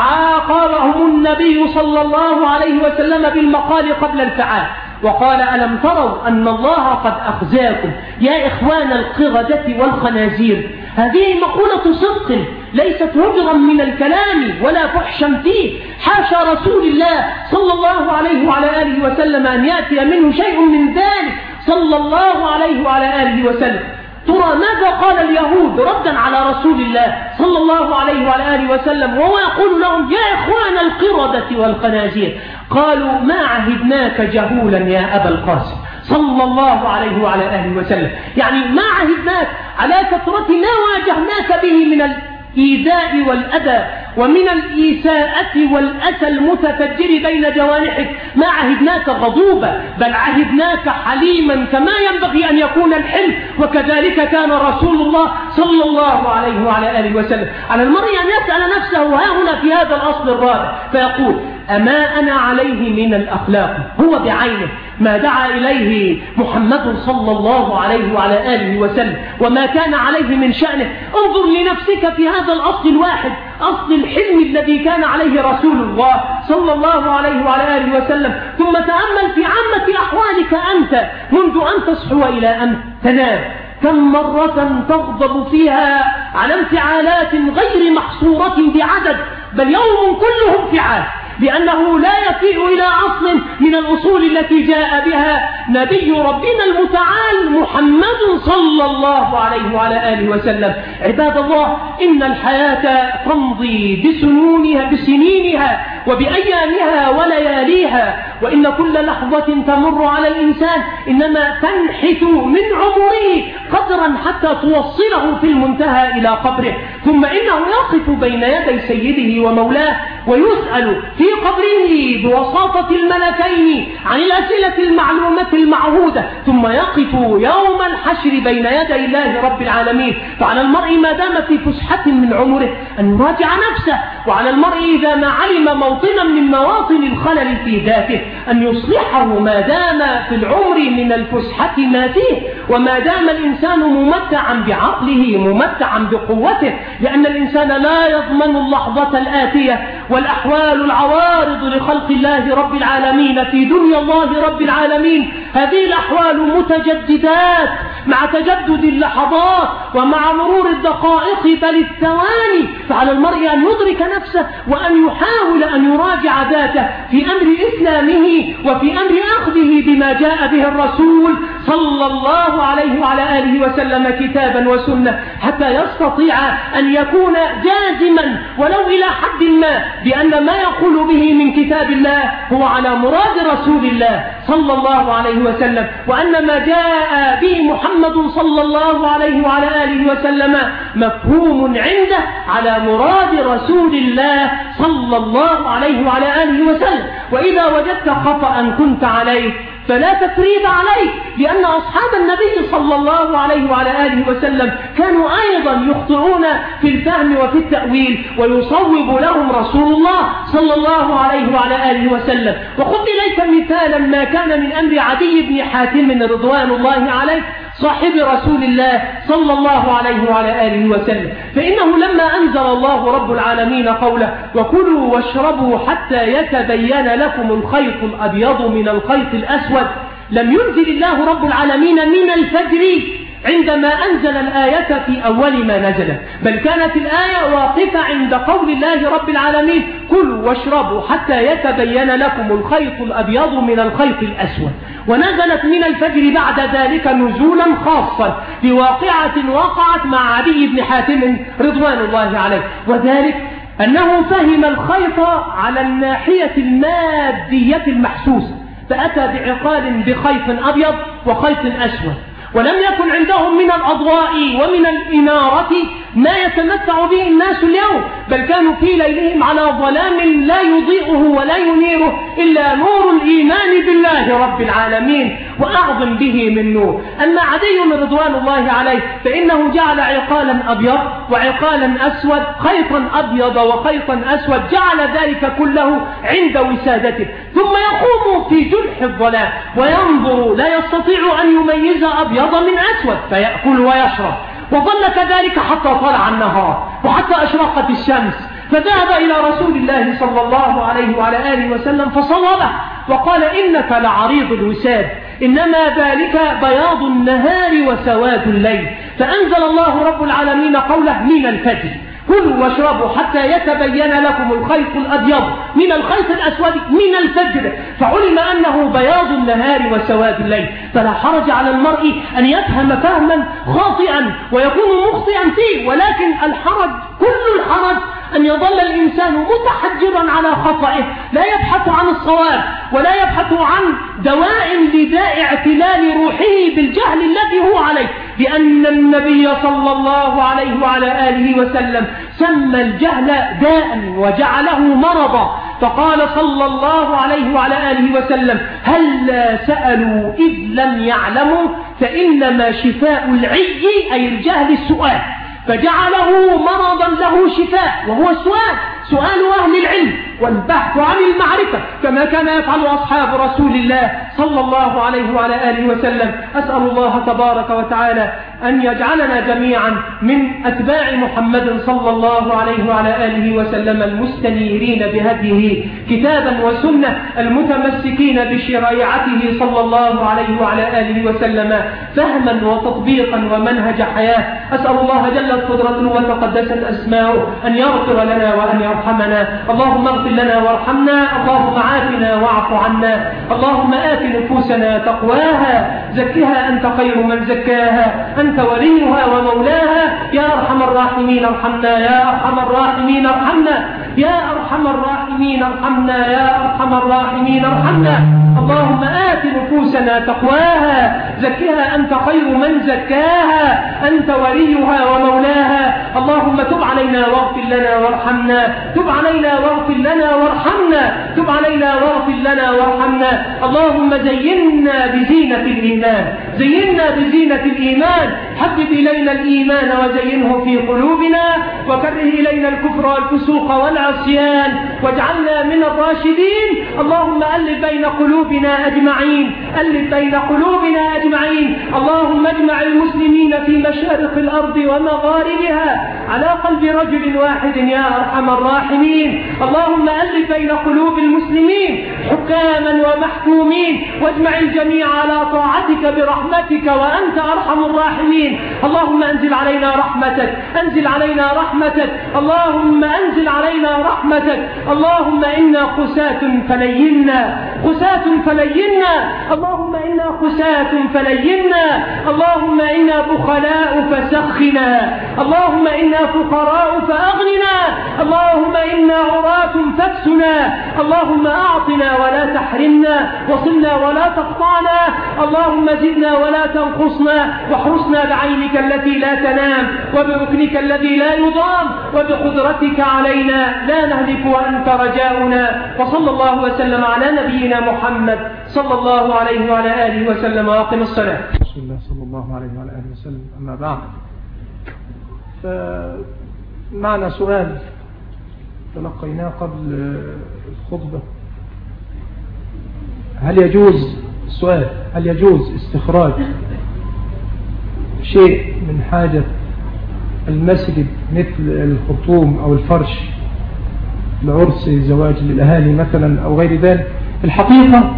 فعاقبهم النبي صلى الله عليه وسلم بالمقال قبل الفعال وقال: ألم تروا أن الله قد أخزاكم يا إخوان القردة والخنازير؟ هذه مقولة صدق ليست هجرا من الكلام ولا فحشا فيه. حاشا رسول الله صلى الله عليه وعلى آله وسلم أن يأتي منه شيء من ذلك صلى الله عليه وعلى آله وسلم. ترى ماذا قال اليهود ردا على رسول الله صلى الله عليه وعلى آله وسلم وهو يقول لهم: يا إخوان القردة والخنازير؟ قالوا: ما عهدناك جهولا يا أبا القاسم صلى الله عليه وعلى آله وسلم. يعني ما عهدناك على كثرة ما واجهناك به من الإيذاء والأذى ومن الإساءة والأسى المتفجر بين جوانحك، ما عهدناك غضوبا بل عهدناك حليما كما ينبغي أن يكون الحلم، وكذلك كان رسول الله صلى الله عليه وعلى آله وسلم. على المرء أن يسأل نفسه ها هنا في هذا الأصل الرابع فيقول: أما أنا عليه من الأخلاق هو بعينه ما دعا إليه محمد صلى الله عليه وعلى آله وسلم وما كان عليه من شأنه. انظر لنفسك في هذا الأصل الواحد، أصل الحلم الذي كان عليه رسول الله صلى الله عليه وعلى آله وسلم، ثم تأمل في عامة أحوالك أنت منذ أن تصحو إلى أن تنام. كم مرة تغضب فيها على انفعالات غير محصورة بعدد، بل يوم كله انفعال، لأنه لا يفيء إلى أصل من الأصول التي جاء بها نبي ربنا المتعال محمد صلى الله عليه وعلى آله وسلم. عباد الله، إن الحياة تمضي بسنونها بسنينها وبأيامها ولياليها، وإن كل لحظة تمر على الإنسان إنما تنحت من عمره قدرا حتى توصله في المنتهى إلى قبره، ثم إنه يقف بين يدي سيده ومولاه ويسأل في قبره بوساطة الملكين عن الأسئلة المعلومة المعهودة، ثم يقف يوم الحشر بين يدي الله رب العالمين. فعلى المرء ما دام في فسحة من عمره أن يراجع نفسه، وعلى المرء إذا ما علم موطنا من مواطن الخلل في ذاته أن يصلحه ما دام في العمر من الفسحة ما فيه، وما دام الإنسان ممتعا بعقله ممتعا بقوته، لأن الإنسان لا يضمن اللحظة الآتية والأحوال العوارض لخلق الله رب العالمين في دنيا الله رب العالمين. هذه الأحوال متجددات مع تجدد اللحظات ومع مرور الدقائق بل الثواني، فعلى المرء أن يدرك نفسه وأن يحاول أن يراجع ذاته في أمر إسلامه وفي أمر أخذه بما جاء به الرسول صلى الله عليه وعلى آله وسلم كتابا وسنة، حتى يستطيع أن يكون جازما ولو إلى حد ما بأن ما يقول به من كتاب الله هو على مراد رسول الله صلى الله عليه وسلم، وأن ما جاء به محمد صلى الله عليه وعلى آله وسلم مفهوم عنده على مراد رسول الله صلى الله عليه وعلى آله وسلم. وإذا وجدت خطأ كنت عليه فلا تفريد عليه، لأن أصحاب النبي صلى الله عليه وعلى آله وسلم كانوا أيضا يخطئون في الفهم وفي التأويل، ويصوب لهم رسول الله صلى الله عليه وعلى آله وسلم. وخذ إليك مثالا ما كان من أمر عدي بن حاتم رضوان الله عليه صاحب رسول الله صلى الله عليه وعلى آله وسلم، فإنه لما أنزل الله رب العالمين قوله: وكلوا واشربوا حتى يتبين لكم الخيط الأبيض من الخيط الأسود، لم ينزل الله رب العالمين من الفجر عندما أنزل الآية في أول ما نزلت، بل كانت الآية واقفة عند قول الله رب العالمين: كلوا واشربوا حتى يتبين لكم الخيط الأبيض من الخيط الأسود، ونزلت من الفجر بعد ذلك نزولا خاصا لواقعة وقعت مع عدي بن حاتم رضوان الله عليه، وذلك أنه فهم الخيط على الناحية المادية المحسوسة، فأتى بعقال بخيط أبيض وخيط أسود، ولم يكن عندهم من الأضواء ومن الإنارة ما يتمتع به الناس اليوم، بل كانوا في ليلهم على ظلام لا يضيئه ولا ينيره إلا نور الإيمان بالله رب العالمين وأعظم به من نور. أما عدي رضوان الله عليه فإنه جعل عقالا أبيض وعقالا أسود، خيطا أبيض وخيطا أسود، جعل ذلك كله عند وسادته، ثم يقوم في جنح الظلام وينظر لا يستطيع أن يميز أبيض من أسود فيأكل ويشرب، وظل كذلك حتى طلع النهار وحتى أشرقت الشمس، فذهب إلى رسول الله صلى الله عليه وعلى آله وسلم فصوبه وقال إنك لعريض الوساد، إنما ذلك بياض النهار وسواد الليل. فأنزل الله رب العالمين قوله من الفجر كلوا واشربوا حتى يتبين لكم الخيط الأبيض من الخيط الأسود من الفجر، فعلم أنه بياض النهار وسواد الليل. فلا حرج على المرء أن يفهم فهما خاطئا ويكون مخطئا فيه، ولكن الحرج كل الحرج أن يظل الإنسان متحجرا على خطئه، لا يبحث عن الصواب ولا يبحث عن دواء لداء اعتلال روحه بالجهل الذي هو عليه، لأن النبي صلى الله عليه وعلى آله وسلم سمى الجهل داء وجعله مرضا، فقال صلى الله عليه وعلى آله وسلم هل سألوا إذ لم يعلموا فإنما شفاء العي أي الجهل السؤال، فجعله مرضا له شفاء وهو السؤال، سؤال أهل العلم والبحث عن المعرفة كما كان يفعل أصحاب رسول الله صلى الله عليه وعلى آله وسلم. أسأل الله تبارك وتعالى أن يجعلنا جميعا من أتباع محمد صلى الله عليه وعلى آله وسلم المستنيرين بهديه كتابا وسنة، المتمسكين بشريعته صلى الله عليه وعلى آله وسلم فهما وتطبيقا ومنهج حياة. أسأل الله جلت قدرته وتقدست أسماؤه أن يغفر لنا وأن يرحمنا. اللهم اغفر لنا وارحمنا، اللهم عافنا واعف عنا، اللهم آت نفوسنا تقواها، زكها أنت خير من زكاها، أنت وليها ومولاها. يا أرحم الراحمين ارحمنا، يا أرحم الراحمين ارحمنا، يا أرحم الراحمين ارحمنا، يا أرحم الراحمين ارحمنا. اللهم آت نفوسنا تقواها، زكها أنت خير من زكاها، أنت وليها ومولاها. اللهم تب علينا واغفر لنا وارحمنا، تب علينا واغفر لنا وارحمنا، تب علينا واغفر لنا وارحمنا. اللهم زينا بزينة الإيمان، زينا بزينة الإيمان، حبب إلينا الإيمان وزينه في قلوبنا، وكره إلينا الكفر والفسوق والعصيان، واجعلنا من الراشدين. اللهم ألف بين قلوبنا أجمعين، ألف بين قلوبنا أجمعين. اللهم اجمع المسلمين في مشارق الأرض ومغاربها على قلب رجل واحد يا أرحم الراحمين. اللهم ألف بين قلوب المسلمين حكاما ومحكومين، واجمع الجميع على طاعتك برحمتك وأنت أرحم الراحمين. اللهم أنزل علينا رحمتك، أنزل علينا رحمتك، اللهم أنزل علينا رحمتك. اللهم إنا قساة فلينا، قساة فلينا، اللهم إنا قساة فلينا، اللهم إنا بخلاء فسخنا، اللهم إنا فقراء فأغننا، اللهم إنا عراة فاكسنا، اللهم أعطنا ولا تحرمنا، وصلنا ولا تقطعنا، اللهم زدنا ولا تنقصنا، واحرسنا بعينك التي لا تنام، وبركنك الذي لا يضام، وبقدرتك علينا لا نهلك وأنت رجاؤنا. وصلى الله وسلم على نبينا محمد صلى الله عليه وعلى آله وسلم. وأقم الصلاة. رسول الله صلى الله عليه وعلى آله وسلم. أما بعد، فمعنا سؤال تلقيناه قبل الخطبة. هل يجوز السؤال هل يجوز استخراج شيء من حاجة المسجد مثل الخرطوم أو الفرش لعرس زواج للأهالي مثلا أو غير ذلك؟ الحقيقة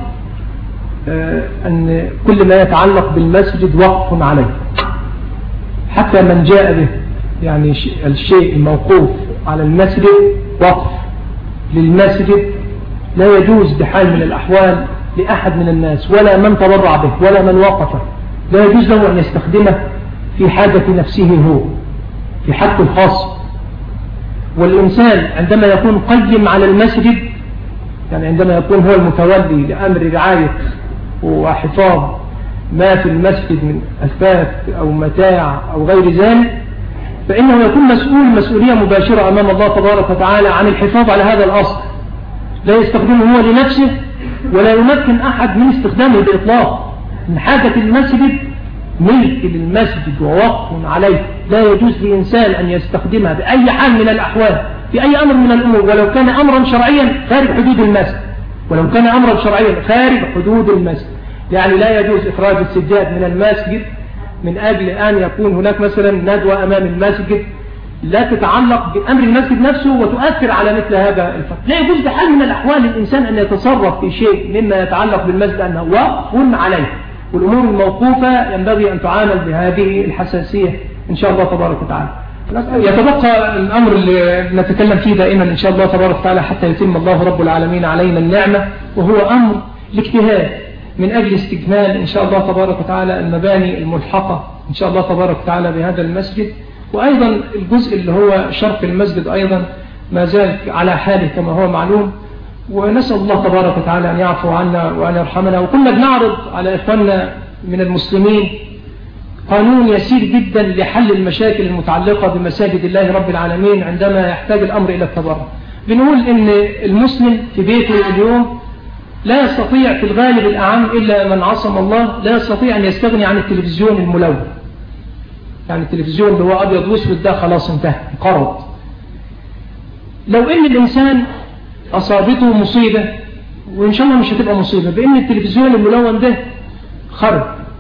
أن كل ما يتعلق بالمسجد وقف عليه، حتى من جاء به، يعني الشيء الموقوف على المسجد وقف للمسجد، لا يجوز بحال من الأحوال لأحد من الناس ولا من تبرع به ولا من وقفه، لا يجوز له أن يستخدمه في حاجة نفسه هو، في حقه الخاص. والإنسان عندما يكون قيم على المسجد، يعني عندما يكون هو المتولي لأمر رعاية وحفاظ ما في المسجد من أثاث أو متاع أو غير ذلك، فإنه يكون مسؤول مسؤولية مباشرة أمام الله تبارك وتعالى عن الحفاظ على هذا الأصل، لا يستخدمه هو لنفسه ولا يمكن أحد من استخدامه بإطلاق. من حاجة المسجد ملك للمسجد ووقف عليه، لا يجوز لإنسان أن يستخدمها بأي حال من الأحوال في أي أمر من الأمور، ولو كان أمرا شرعيا خارج حدود المسجد، ولو كان أمرا شرعيا خارج حدود المسجد. يعني لا يجوز إخراج السجاد من المسجد من أجل أن يكون هناك مثلا ندوة أمام المسجد لا تتعلق بأمر المسجد نفسه وتؤثر على مثل هذا الفرق. لا يجوز بحال من الأحوال للإنسان أن يتصرف في شيء مما يتعلق بالمسجد أنه وقف عليه، والأمور الموقوفة ينبغي أن تعامل بهذه الحساسية إن شاء الله تبارك وتعالى. يتبقى الأمر اللي نتكلم فيه دائما إن شاء الله تبارك وتعالى حتى يتم الله رب العالمين علينا النعمة، وهو أمر الاجتهاد من أجل استكمال إن شاء الله تبارك وتعالى المباني الملحقة إن شاء الله تبارك وتعالى بهذا المسجد. وأيضا الجزء اللي هو شرق المسجد أيضا ما زال على حاله كما هو معلوم، ونسأل الله تبارك وتعالى أن يعفو عنا وأن يرحمنا. وكنا بنعرض على إخواننا من المسلمين قانون يسير جدا لحل المشاكل المتعلقة بمساجد الله رب العالمين عندما يحتاج الأمر إلى التبرع. بنقول إن المسلم في بيته اليوم لا يستطيع في الغالب الأعم إلا من عصم الله، لا يستطيع أن يستغني عن التلفزيون الملون. يعني التلفزيون اللي هو أبيض واسود ده خلاص انتهى انقرض. لو إن الإنسان أصابته مصيبة، وإن شاء الله مش هتبقى مصيبة، بإن التلفزيون الملون ده خرب،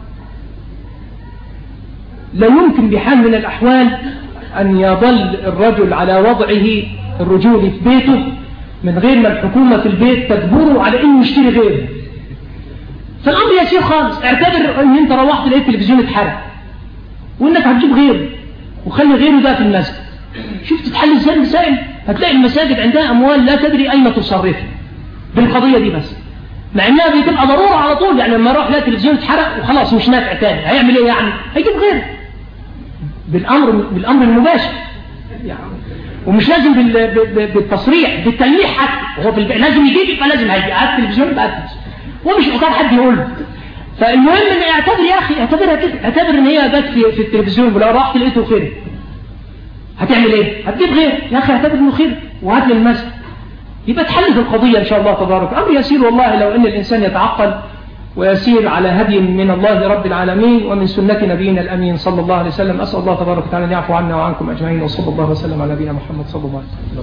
لا يمكن بحال من الأحوال أن يظل الرجل على وضعه الرجولي في بيته من غير ما الحكومة في البيت تجبره على إنه يشتري غيره. فالأمر يسير خالص. اعتبر أن أنت روحت لقيت التلفزيون اتحرق وإنك هتجيب غيره وخلي غيره ده في المسجد. شوف تتحل ازاي المسائل. هتلاقي المساجد عندها أموال لا تدري أين تصرفها بالقضية دي بس، مع إنها بتبقى ضرورة على طول. يعني لما يروح لا التلفزيون اتحرق وخلاص مش نافع تاني، هيعمل إيه يعني؟ هيجيب غيره بالأمر بالأمر المباشر يعني. ومش لازم بالتصريح، بالتلميح حتى. هو لازم يجيب يبقى لازم هيجي على التلفزيون يبقى التلفزيون، ومش محتاج حد يقول له. فالمهم ان اعتبر يا اخي، اعتبرها كده، اعتبر ان هي جت في, في التلفزيون ولو رحت لقيته خير هتعمل ايه؟ هتجيب غير يا اخي، اعتبر انه خير وهات للمسجد، يبقى تحلت القضيه ان شاء الله تبارك. امر يسير والله لو ان الانسان يتعقل ويسير على هدي من الله رب العالمين ومن سنة نبينا الأمين صلى الله عليه وسلم. أسأل الله تبارك وتعالى أن يعفو عنا وعنكم أجمعين، وصلى الله وسلم على نبينا محمد صلى الله عليه وسلم.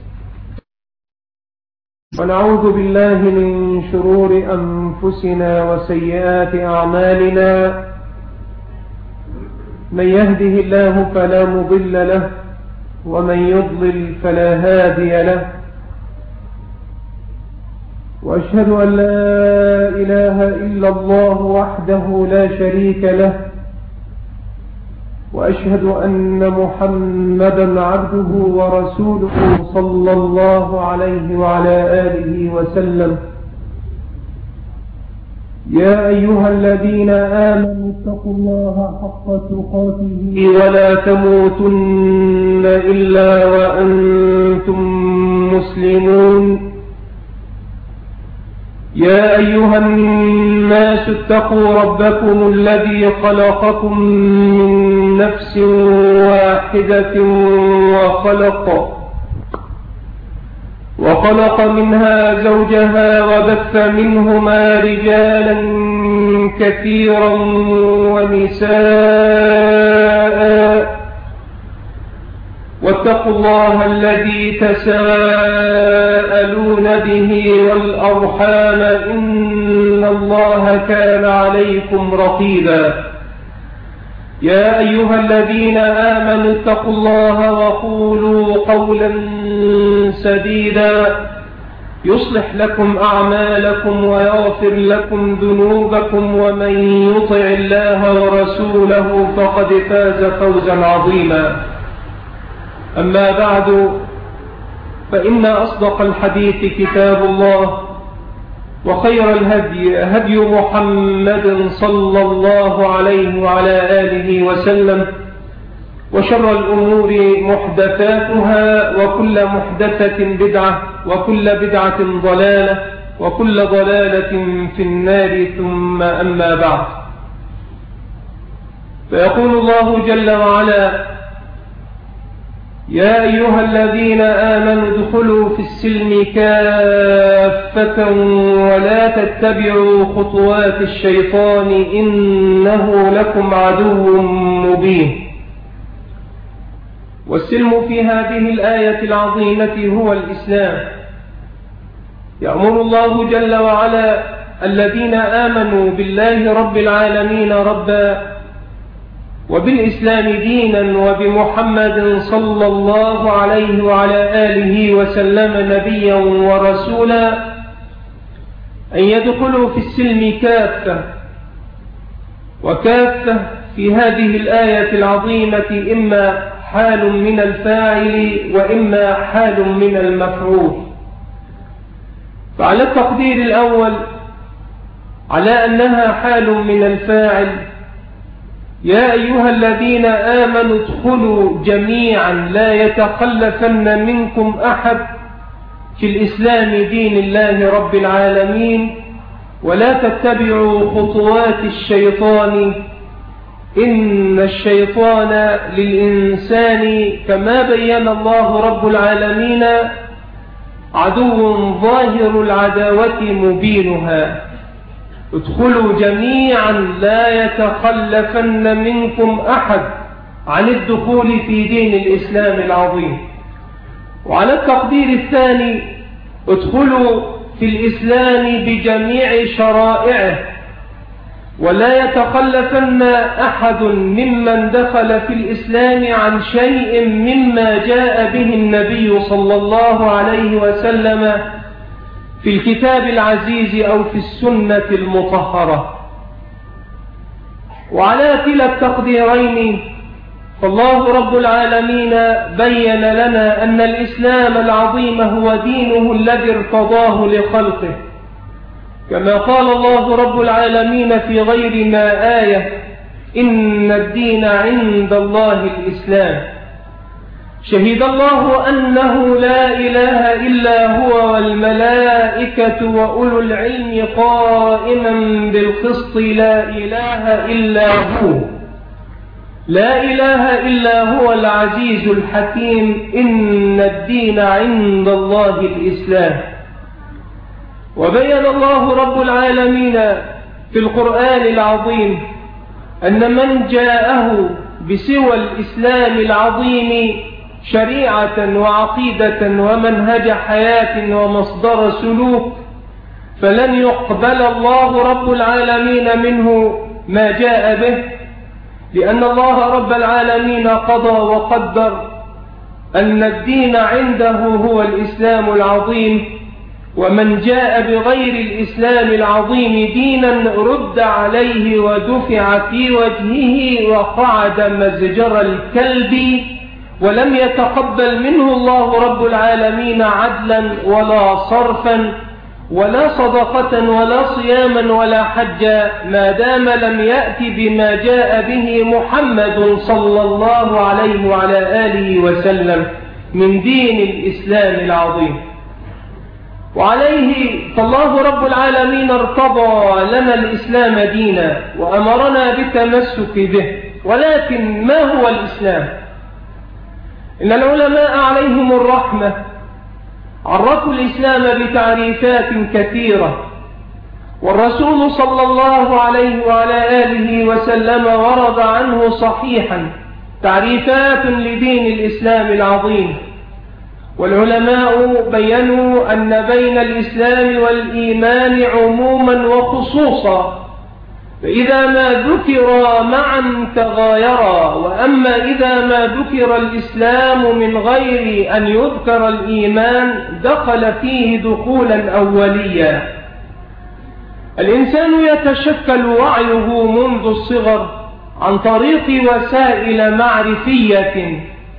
ونعوذ بالله من شرور أنفسنا وسيئات أعمالنا، من يهده الله فلا مضل له ومن يضلل فلا هادي له، وأشهد أن لا إله إلا الله وحده لا شريك له، وأشهد أن محمدا عبده ورسوله صلى الله عليه وعلى آله وسلم. يا أيها الذين آمنوا اتقوا الله حق تقاته ولا تموتن إلا وأنتم مسلمون. يا أيها الناس اتقوا ربكم الذي خلقكم من نفس واحدة وخلق وخلق منها زوجها وبث منهما رجالا كثيرا ونساء، واتقوا الله الذي تساءلون به والأرحام إن الله كان عليكم رقيبا. يا أيها الذين آمنوا اتقوا الله وقولوا قولا سديدا يصلح لكم أعمالكم ويغفر لكم ذنوبكم، ومن يطع الله ورسوله فقد فاز فوزا عظيما. أما بعد، فإن أصدق الحديث كتاب الله، وخير الهدي هدي محمد صلى الله عليه وعلى آله وسلم، وشر الأمور محدثاتها، وكل محدثة بدعة، وكل بدعة ضلالة، وكل ضلالة في النار. ثم أما بعد، فيقول الله جل وعلا: يا أيها الذين آمنوا ادخلوا في السلم كافة ولا تتبعوا خطوات الشيطان إنه لكم عدو مبين. والسلم في هذه الآية العظيمة هو الإسلام. يأمر الله جل وعلا الذين آمنوا بالله رب العالمين ربا وبالإسلام دينا وبمحمد صلى الله عليه وعلى آله وسلم نبيا ورسولا أن يدخلوا في السلم كافة. وكافة في هذه الآية العظيمة إما حال من الفاعل وإما حال من المفعول. فعلى التقدير الأول على أنها حال من الفاعل، يا أيها الذين آمنوا ادخلوا جميعا لا يتخلفن منكم أحد في الإسلام دين الله رب العالمين ولا تتبعوا خطوات الشيطان إن الشيطان للإنسان كما بين الله رب العالمين عدو ظاهر العداوة مبينها. ادخلوا جميعا لا يتخلفن منكم أحد عن الدخول في دين الإسلام العظيم. وعلى التقدير الثاني ادخلوا في الإسلام بجميع شرائعه ولا يتخلفن أحد ممن دخل في الإسلام عن شيء مما جاء به النبي صلى الله عليه وسلم في الكتاب العزيز أو في السنة المطهرة. وعلى كلا التقديرين فالله رب العالمين بين لنا أن الإسلام العظيم هو دينه الذي ارتضاه لخلقه، كما قال الله رب العالمين في غير ما آية إن الدين عند الله الإسلام. شهد الله أنه لا إله إلا هو والملائكة وأولو العلم قائما بالقسط لا إله إلا هو لا إله إلا هو العزيز الحكيم إن الدين عند الله الإسلام. وبين الله رب العالمين في القرآن العظيم أن من جاءه بسوى الإسلام العظيم شريعة وعقيدة ومنهج حياة ومصدر سلوك فلن يقبل الله رب العالمين منه ما جاء به، لأن الله رب العالمين قضى وقدر أن الدين عنده هو الإسلام العظيم، ومن جاء بغير الإسلام العظيم دينا رد عليه ودفع في وجهه وقعد مزجر الكلب، ولم يتقبل منه الله رب العالمين عدلا ولا صرفا ولا صدقة ولا صياما ولا حجا ما دام لم يأتي بما جاء به محمد صلى الله عليه وعلى آله وسلم من دين الإسلام العظيم. وعليه فالله رب العالمين ارتضى لنا الإسلام دينا وأمرنا بالتمسك به. ولكن ما هو الإسلام؟ إن العلماء عليهم الرحمة عرفوا الإسلام بتعريفات كثيرة، والرسول صلى الله عليه وعلى آله وسلم ورد عنه صحيحا تعريفات لدين الإسلام العظيم. والعلماء بيّنوا أن بين الإسلام والإيمان عموما وخصوصا، فإذا ما ذكر معا تغايرا، وأما إذا ما ذكر الإسلام من غير أن يذكر الإيمان دخل فيه دخولا أوليا. الإنسان يتشكل وعيه منذ الصغر عن طريق وسائل معرفية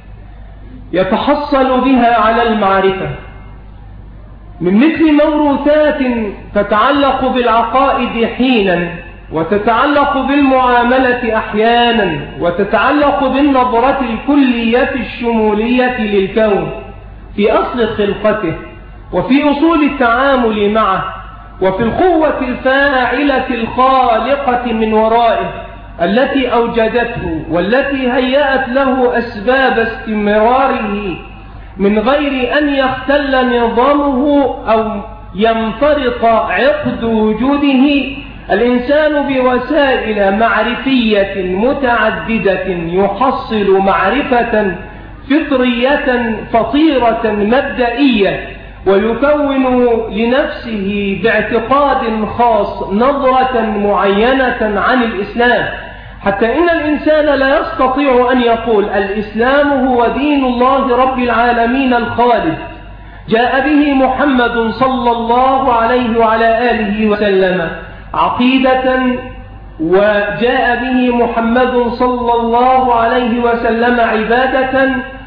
يتحصل بها على المعرفة، من مثل موروثات تتعلق بالعقائد حينا، وتتعلق بالمعاملة أحيانا، وتتعلق بالنظرة الكلية الشمولية للكون في أصل خلقته وفي أصول التعامل معه وفي القوة الفاعلة الخالقة من ورائه، التي أوجدته والتي هيأت له أسباب استمراره من غير أن يختل نظامه أو ينفرط عقد وجوده، الإنسان بوسائل معرفية متعددة يحصل معرفة فطرية فطيرة مبدئية، ويكون لنفسه باعتقاد خاص نظرة معينة عن الإسلام، حتى إن الإنسان لا يستطيع أن يقول الإسلام هو دين الله رب العالمين الخالد جاء به محمد صلى الله عليه وعلى آله وسلم عقيدة، وجاء به محمد صلى الله عليه وسلم عبادة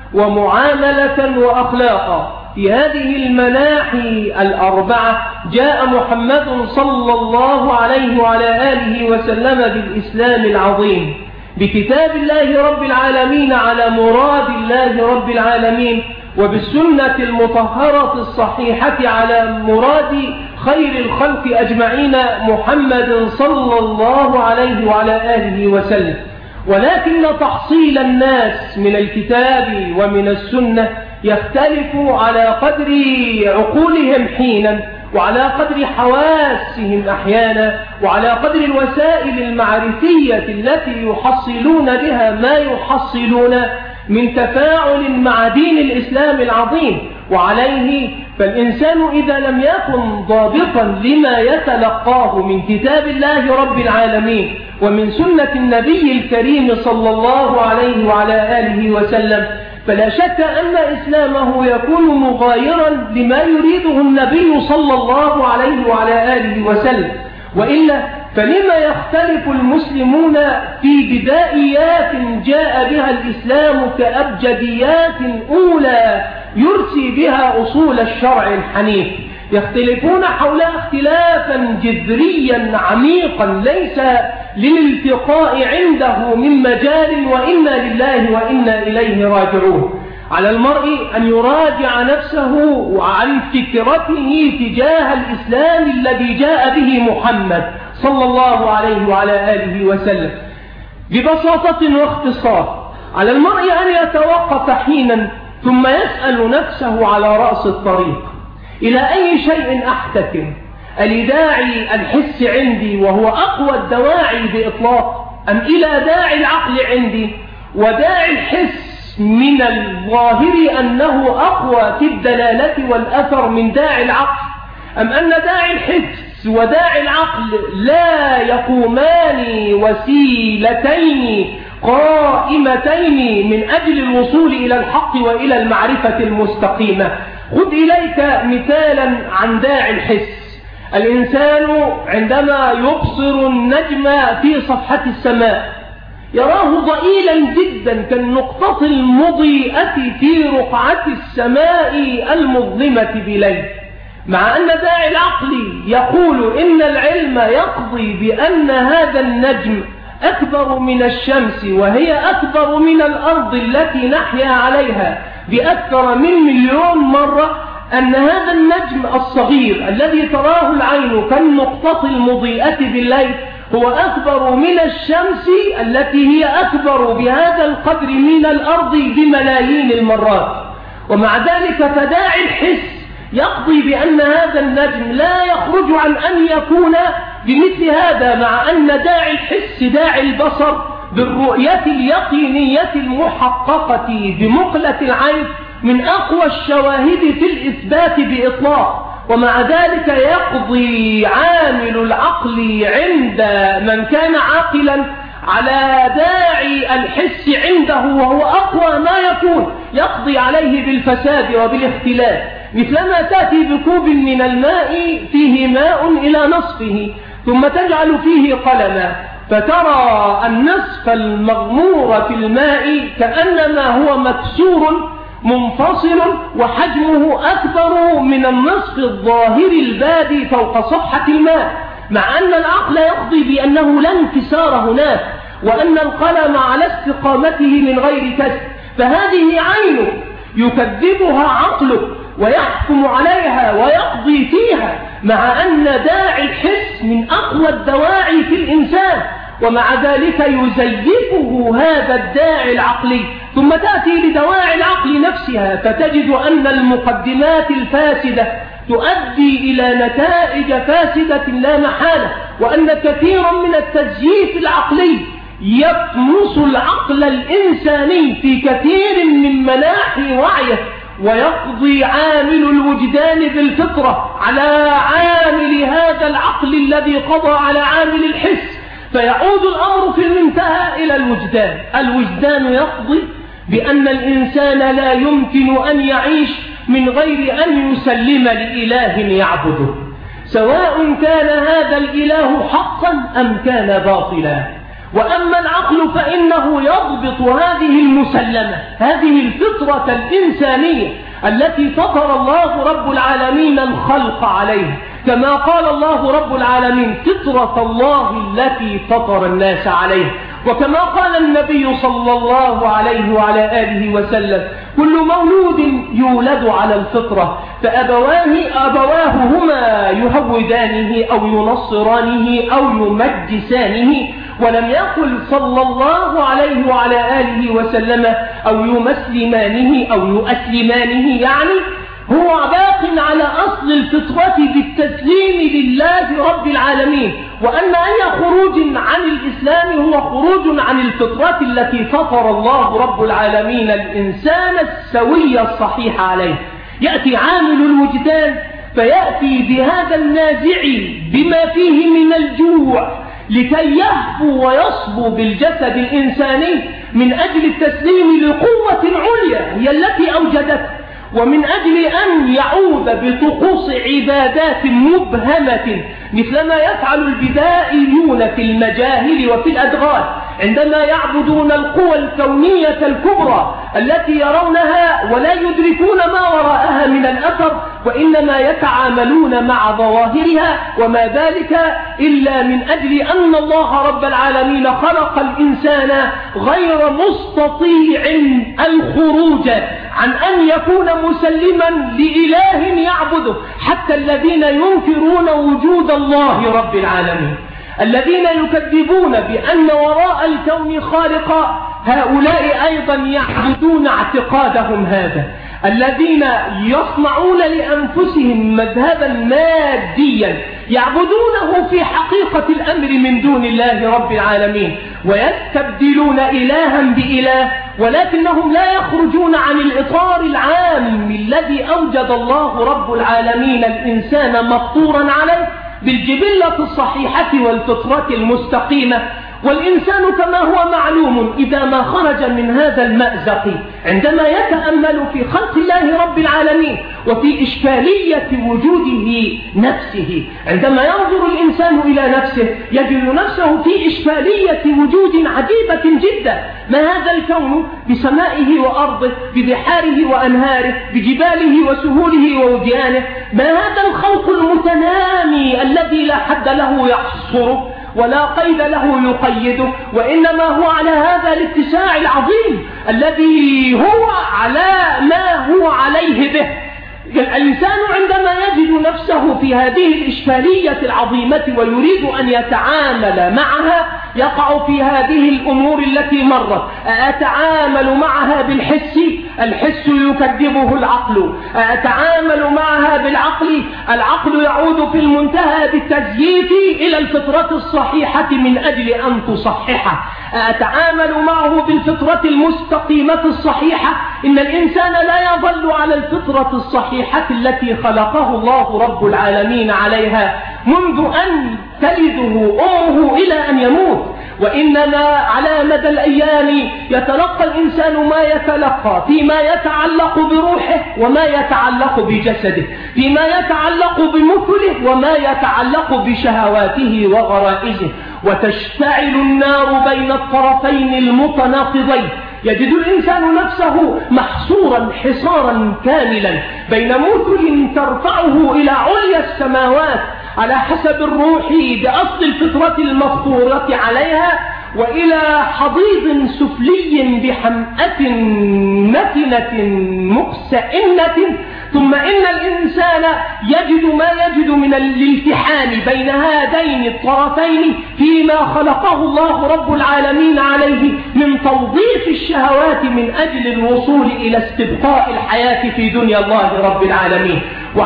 ومعاملة وأخلاقا. في هذه المناحي الأربعة جاء محمد صلى الله عليه وعلى آله وسلم بالإسلام العظيم، بكتاب الله رب العالمين على مراد الله رب العالمين، وبالسنة المطهرة الصحيحة على مراد خير الخلق أجمعين محمد صلى الله عليه وعلى آله وسلم. ولكن تحصيل الناس من الكتاب ومن السنة يختلف على قدر عقولهم حينا، وعلى قدر حواسهم أحيانا، وعلى قدر الوسائل المعرفية التي يحصلون بها ما يحصلون من تفاعل مع دين الإسلام العظيم. وعليه فالإنسان إذا لم يكن ضابطا لما يتلقاه من كتاب الله رب العالمين ومن سنة النبي الكريم صلى الله عليه وعلى آله وسلم، فلا شك أن إسلامه يكون مغايرا لما يريده النبي صلى الله عليه وعلى آله وسلم. وإلا فلما يختلف المسلمون في بدائيات جاء بها الإسلام كأبجديات أولى يرسي بها أصول الشرع الحنيف؟ يختلفون حولها اختلافا جذريا عميقا ليس للالتقاء عنده من مجال، وإنا لله وإنا إليه راجعون. على المرء أن يراجع نفسه عن فكرته تجاه الإسلام الذي جاء به محمد صلى الله عليه وعلى آله وسلم. ببساطة واختصار، على المرء أن يتوقف حينا ثم يسأل نفسه على رأس الطريق: إلى أي شيء أحتكم؟ ألداعي الحس عندي وهو أقوى الدواعي بإطلاق، أم إلى داعي العقل عندي؟ وداعي الحس من الظاهر أنه أقوى في الدلالة والأثر من داعي العقل، أم أن داعي الحس وداعي العقل لا يقومان وسيلتين قائمتين من أجل الوصول إلى الحق وإلى المعرفة المستقيمة؟ خذ إليك مثالا عن داعي الحس. الإنسان عندما يبصر النجم في صفحة السماء يراه ضئيلا جدا كالنقطة المضيئة في رقعة السماء المظلمة بليل، مع أن داعي العقل يقول إن العلم يقضي بأن هذا النجم أكبر من الشمس وهي أكبر من الأرض التي نحيا عليها بأكثر من مليون مرة، أن هذا النجم الصغير الذي تراه العين كالنقطة المضيئة بالليل هو أكبر من الشمس التي هي أكبر بهذا القدر من الأرض بملايين المرات. ومع ذلك فداعي الحس يقضي بأن هذا النجم لا يخرج عن أن يكون بمثل هذا، مع أن داعي الحس داعي البصر بالرؤية اليقينية المحققة بمقلة العين من أقوى الشواهد في الإثبات بإطلاق. ومع ذلك يقضي عامل العقل عند من كان عاقلا على داعي الحس عنده وهو أقوى ما يكون، يقضي عليه بالفساد وبالاختلاف، مثلما تأتي بكوب من الماء فيه ماء إلى نصفه ثم تجعل فيه قلما، فترى النصف المغمور في الماء كأنما هو مكسور منفصل وحجمه أكبر من النصف الظاهر البادي فوق صفحة الماء، مع أن العقل يقضي بأنه لا انكسار هناك، وأن القلم على استقامته من غير كسر. فهذه عينه يكذبها عقله ويحكم عليها ويقضي فيها، مع أن داعي الحس من أقوى الدواعي في الإنسان، ومع ذلك يزيفه هذا الداعي العقلي. ثم تأتي لدواعي العقل نفسها فتجد أن المقدمات الفاسدة تؤدي إلى نتائج فاسدة لا محالة، وأن كثيرا من التزييف العقلي يطمس العقل الإنساني في كثير من مناحي وعيه، ويقضي عامل الوجدان بالفطرة على عامل هذا العقل الذي قضى على عامل الحس، فيعود الأمر في المنتهى إلى الوجدان. الوجدان يقضي بأن الإنسان لا يمكن أن يعيش من غير أن يسلم لإله يعبده، سواء كان هذا الإله حقا أم كان باطلا. وأما العقل فإنه يضبط هذه المسلمة، هذه الفطرة الإنسانية التي فطر الله رب العالمين الخلق عليها، كما قال الله رب العالمين فطرة الله التي فطر الناس عليها، وكما قال النبي صلى الله عليه وعلى آله وسلم كل مولود يولد على الفطرة فأبواه أبواه هما يهودانه أو ينصرانه أو يمجسانه، ولم يقل صلى الله عليه وعلى آله وسلم أو يمسلمانه أو يؤسلمانه، يعني هو باق على أصل الفطرة بالتسليم لله رب العالمين، وأن أي خروج عن الإسلام هو خروج عن الفطرة التي فطر الله رب العالمين الإنسان السوي الصحيح عليه. يأتي عامل الوجدان فيأتي بهذا النازع بما فيه من الجوع لكي يهفو ويصبو بالجسد الإنساني من أجل التسليم لقوة عليا هي التي أوجدته، ومن أجل أن يعود بطقوس عبادات مبهمة مثل ما يفعل البدائيون في المجاهل وفي الأدغال عندما يعبدون القوى الكونية الكبرى التي يرونها ولا يدركون ما وراءها من الأثر، وإنما يتعاملون مع ظواهرها، وما ذلك إلا من أجل أن الله رب العالمين خلق الإنسان غير مستطيع الخروج عن أن يكون مسلما لإله يعبده. حتى الذين ينكرون وجود الله رب العالمين، الذين يكذبون بأن وراء الكون خالقا، هؤلاء أيضا يعبدون اعتقادهم هذا، الذين يصنعون لأنفسهم مذهبا ماديا يعبدونه في حقيقة الأمر من دون الله رب العالمين، ويستبدلون إلها بإله، ولكنهم لا يخرجون عن الإطار العام الذي أوجد الله رب العالمين الإنسان مفطورا عليه بالجبلة الصحيحة والفطرة المستقيمة. والإنسان كما هو معلوم إذا ما خرج من هذا المأزق عندما يتأمل في خلق الله رب العالمين وفي إشكالية وجوده نفسه، عندما ينظر الإنسان إلى نفسه يجد نفسه في إشكالية وجود عجيبة جدا. ما هذا الكون بسمائه وأرضه، ببحاره وأنهاره، بجباله وسهوله ووديانه؟ ما هذا الخلق المتنامي الذي لا حد له يحصره ولا قيد له يقيده، وإنما هو على هذا الاتساع العظيم الذي هو على ما هو عليه به. الإنسان عندما يجد نفسه في هذه الإشكالية العظيمة ويريد أن يتعامل معها يقع في هذه الأمور التي مرت. أتعامل معها بالحس، الحس يكذبه العقل. أتعامل معها بالعقل، العقل يعود في المنتهى بالتزييف إلى الفطرة الصحيحة من أجل أن تصححه. أتعامل معه بالفطرة المستقيمة الصحيحة، إن الإنسان لا يظل على الفطرة الصحيحة التي خلقه الله رب العالمين عليها منذ أن تلده أمه إلى أن يموت، وإنما على مدى الأيام يتلقى الإنسان ما يتلقى فيما يتعلق بروحه وما يتعلق بجسده، فيما يتعلق بمثله وما يتعلق بشهواته وغرائزه، وتشتعل النار بين الطرفين المتناقضين. يجد الإنسان نفسه محصورا حصارا كاملا بين مثل ترفعه إلى عليا السماوات على حسب الروح بأصل الفطرة المفطورة عليها، وإلى حضيض سفلي بحمأة نتنة مقسئنة ثم إن الإنسان يجد ما يجد من الالتحام بين هذين الطرفين فيما خلقه الله رب العالمين عليه من توظيف الشهوات من أجل الوصول إلى استبقاء الحياة في دنيا الله رب العالمين.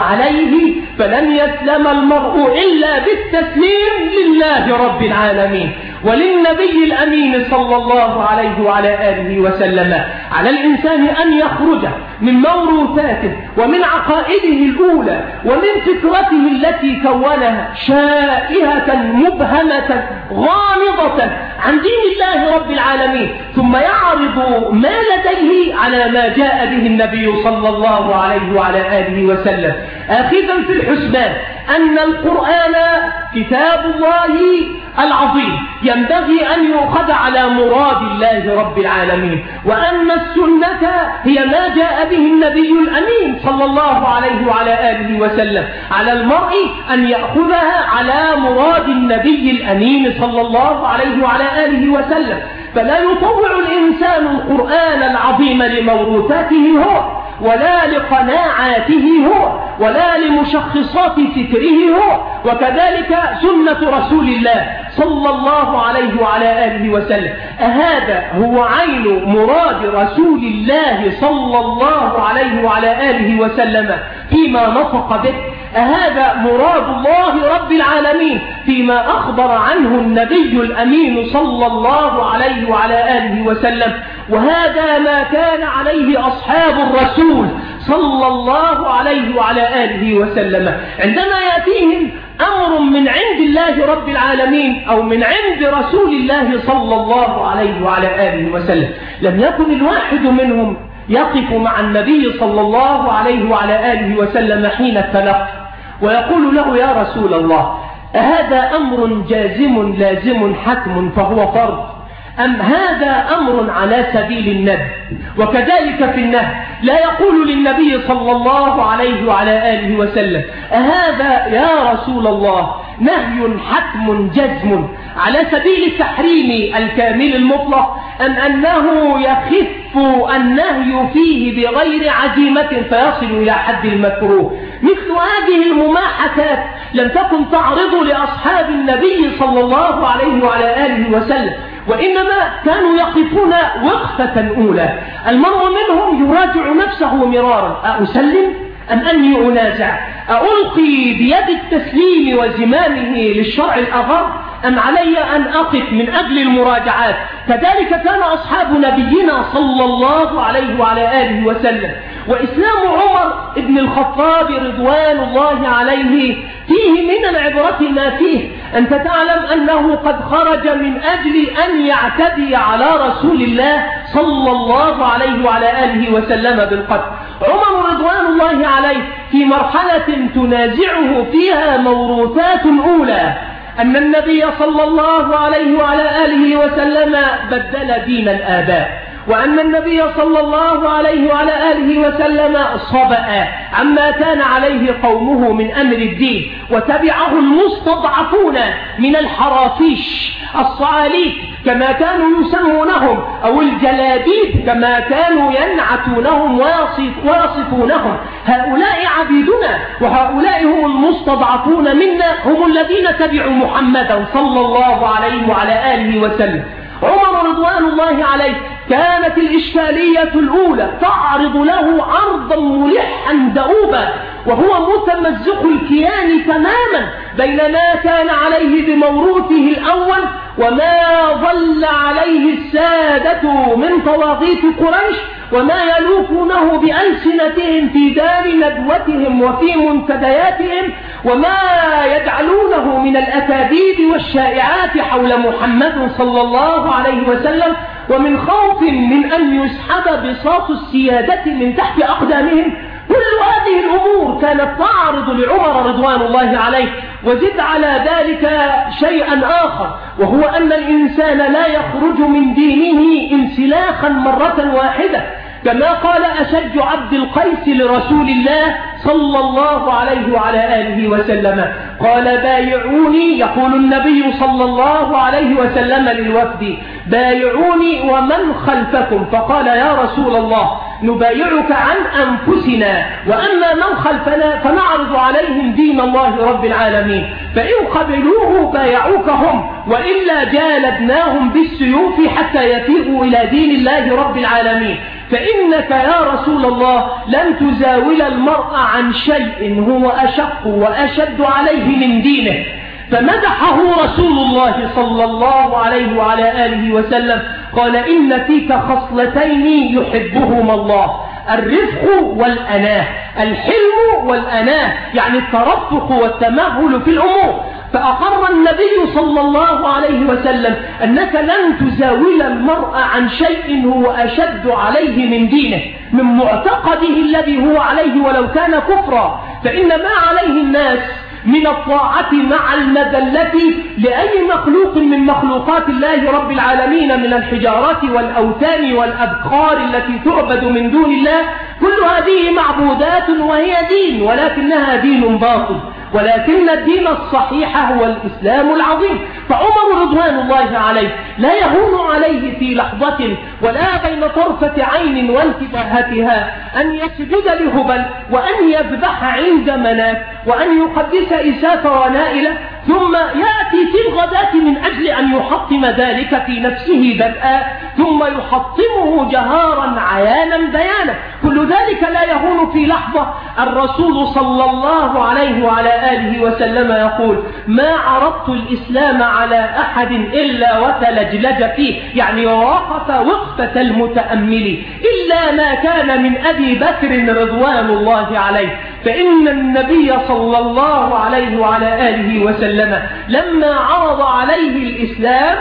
وعليه فلن يسلم المرء إلا بالتسليم لله رب العالمين وللنبي الأمين صلى الله عليه وعلى آله وسلم. على الإنسان أن يخرج من موروثاته ومن عقائده الأولى ومن فكرته التي كونها شائهة مبهمة غامضة عن دين الله رب العالمين، ثم يعرض ما لديه على ما جاء به النبي صلى الله عليه وعلى آله وسلم، آخذا في الحسبان أن القرآن كتاب الله العظيم ينبغي أن يؤخذ على مراد الله رب العالمين، وأن السنة هي ما جاء به النبي الأمين صلى الله عليه وعلى آله وسلم. على المرء أن يأخذها على مراد النبي الأمين صلى الله عليه وعلى آله وسلم، فلا يطوع الإنسان القرآن العظيم لموروثاته هو ولا لقناعاته هو ولا لمشخصات فكره هو، وكذلك سنة رسول الله صلى الله عليه وعلى آله وسلم. أهذا هو عين مراد رسول الله صلى الله عليه وعلى آله وسلم فيما نطق به؟ أهذا مراد الله رب العالمين فيما أخبر عنه النبي الأمين صلى الله عليه وعلى آله وسلم؟ وهذا ما كان عليه أصحاب الرسول صلى الله عليه وعلى آله وسلم. عندما يأتيهم أمر من عند الله رب العالمين أو من عند رسول الله صلى الله عليه وعلى آله وسلم، لم يكن الواحد منهم يقف مع النبي صلى الله عليه وعلى آله وسلم حين التلقي ويقول له: يا رسول الله، أهذا أمر جازم لازم حتم فهو فرض، أم هذا أمر على سبيل الندب؟ وكذلك في النهي لا يقول للنبي صلى الله عليه وعلى آله وسلم: أهذا يا رسول الله نهي حتم جزم على سبيل التحريم الكامل المطلق، أم أنه يخف النهي فيه بغير عزيمة فيصل إلى حد المكروه؟ مثل هذه المماحكات لم تكن تعرض لأصحاب النبي صلى الله عليه وعلى آله وسلم، وإنما كانوا يقفون وقفة أولى. المرء منهم يراجع نفسه مرارا: أسلم أم أني أنازع؟ ألقي بيد التسليم وزمامه للشرع الأغر أم علي أن أقف من أجل المراجعات؟ كذلك كان أصحاب نبينا صلى الله عليه وعلى آله وسلم. وإسلام عمر بن الخطاب رضوان الله عليه فيه من العبرة ما فيه. أنت تعلم أنه قد خرج من أجل أن يعتدي على رسول الله صلى الله عليه وعلى آله وسلم بالقتل. عمر رضوان الله عليه في مرحلة تنازعه فيها موروثات أولى أن النبي صلى الله عليه وعلى آله وسلم بدل دين الآباء، وأن النبي صلى الله عليه وعلى آله وسلم صبأ عما كان عليه قومه من أمر الدين، وتبعه المستضعفون من الحرافيش الصعاليك كما كانوا يسمونهم أو الجلابيب كما كانوا ينعتونهم ويصفونهم. هؤلاء عبيدنا وهؤلاء هم المستضعفون منا، هم الذين تبعوا محمدا صلى الله عليه وعلى آله وسلم. عمر رضوان الله عليه كانت الإشكالية الأولى تعرض له عرضا ملحا دؤوبا، وهو متمزق الكيان تماما بين ما كان عليه بموروثه الأول وما ظل عليه السادة من طواغيت قريش، وما يلوكونه بألسنتهم في دار ندوتهم وفي منتدياتهم، وما يجعلونه من الأكاذيب والشائعات حول محمد صلى الله عليه وسلم، ومن خوف من أن يسحب بساط السيادة من تحت أقدامهم. كل هذه الأمور كانت تعرض لعمر رضوان الله عليه. وزد على ذلك شيئا آخر، وهو أن الإنسان لا يخرج من دينه انسلاخا مرة واحدة، كما قال أشج عبد القيس لرسول الله صلى الله عليه وعلى آله وسلم، قال: بايعوني، يقول النبي صلى الله عليه وسلم للوفد: بايعوني ومن خلفكم. فقال: يا رسول الله، نبايعك عن أنفسنا، وأما من خلفنا فنعرض عليهم دين الله رب العالمين، فإن قبلوه بايعوك هم، وإلا جالدناهم بالسيوف حتى يفيئوا إلى دين الله رب العالمين. فإنك يا رسول الله لن تزاول المرء عن شيء هو أشق وأشد عليه من دينه. فمدحه رسول الله صلى الله عليه وعلى آله وسلم، قال إن فيك خصلتين يحبهما الله، الرفق والأناه، الحلم والأناه يعني الترفق والتمهل في الأمور. فأقر النبي صلى الله عليه وسلم أنك لن تزاول المرء عن شيء هو أشد عليه من دينه، من معتقده الذي هو عليه ولو كان كفرا. فإن ما عليه الناس من الطاعة مع المذلة لأي مخلوق من مخلوقات الله رب العالمين من الحجارات والأوثان والأبقار التي تعبد من دون الله، كل هذه معبودات وهي دين، ولكنها دين باطل، ولكن الدين الصحيح هو الإسلام العظيم. فعمر رضوان الله عليه لا يهون عليه في لحظة ولا بين طرفة عين وانتباهتها أن يسجد لهبل، وأن يذبح عند منات، وأن يقدس إساف ونائلة، ثم يأتي في الغداة من أجل أن يحطم ذلك في نفسه بدءا، ثم يحطمه جهارا عيانا بيانا. كل ذلك لا يهون في لحظة. الرسول صلى الله عليه وعلى آله وسلم يقول: ما عرضت الإسلام على أحد إلا وتلجلج فيه، يعني وقف وقفة المتأمل، إلا ما كان من أبي بكر رضوان الله عليه. فإن النبي صلى الله عليه وعلى آله وسلم لما عرض عليه الإسلام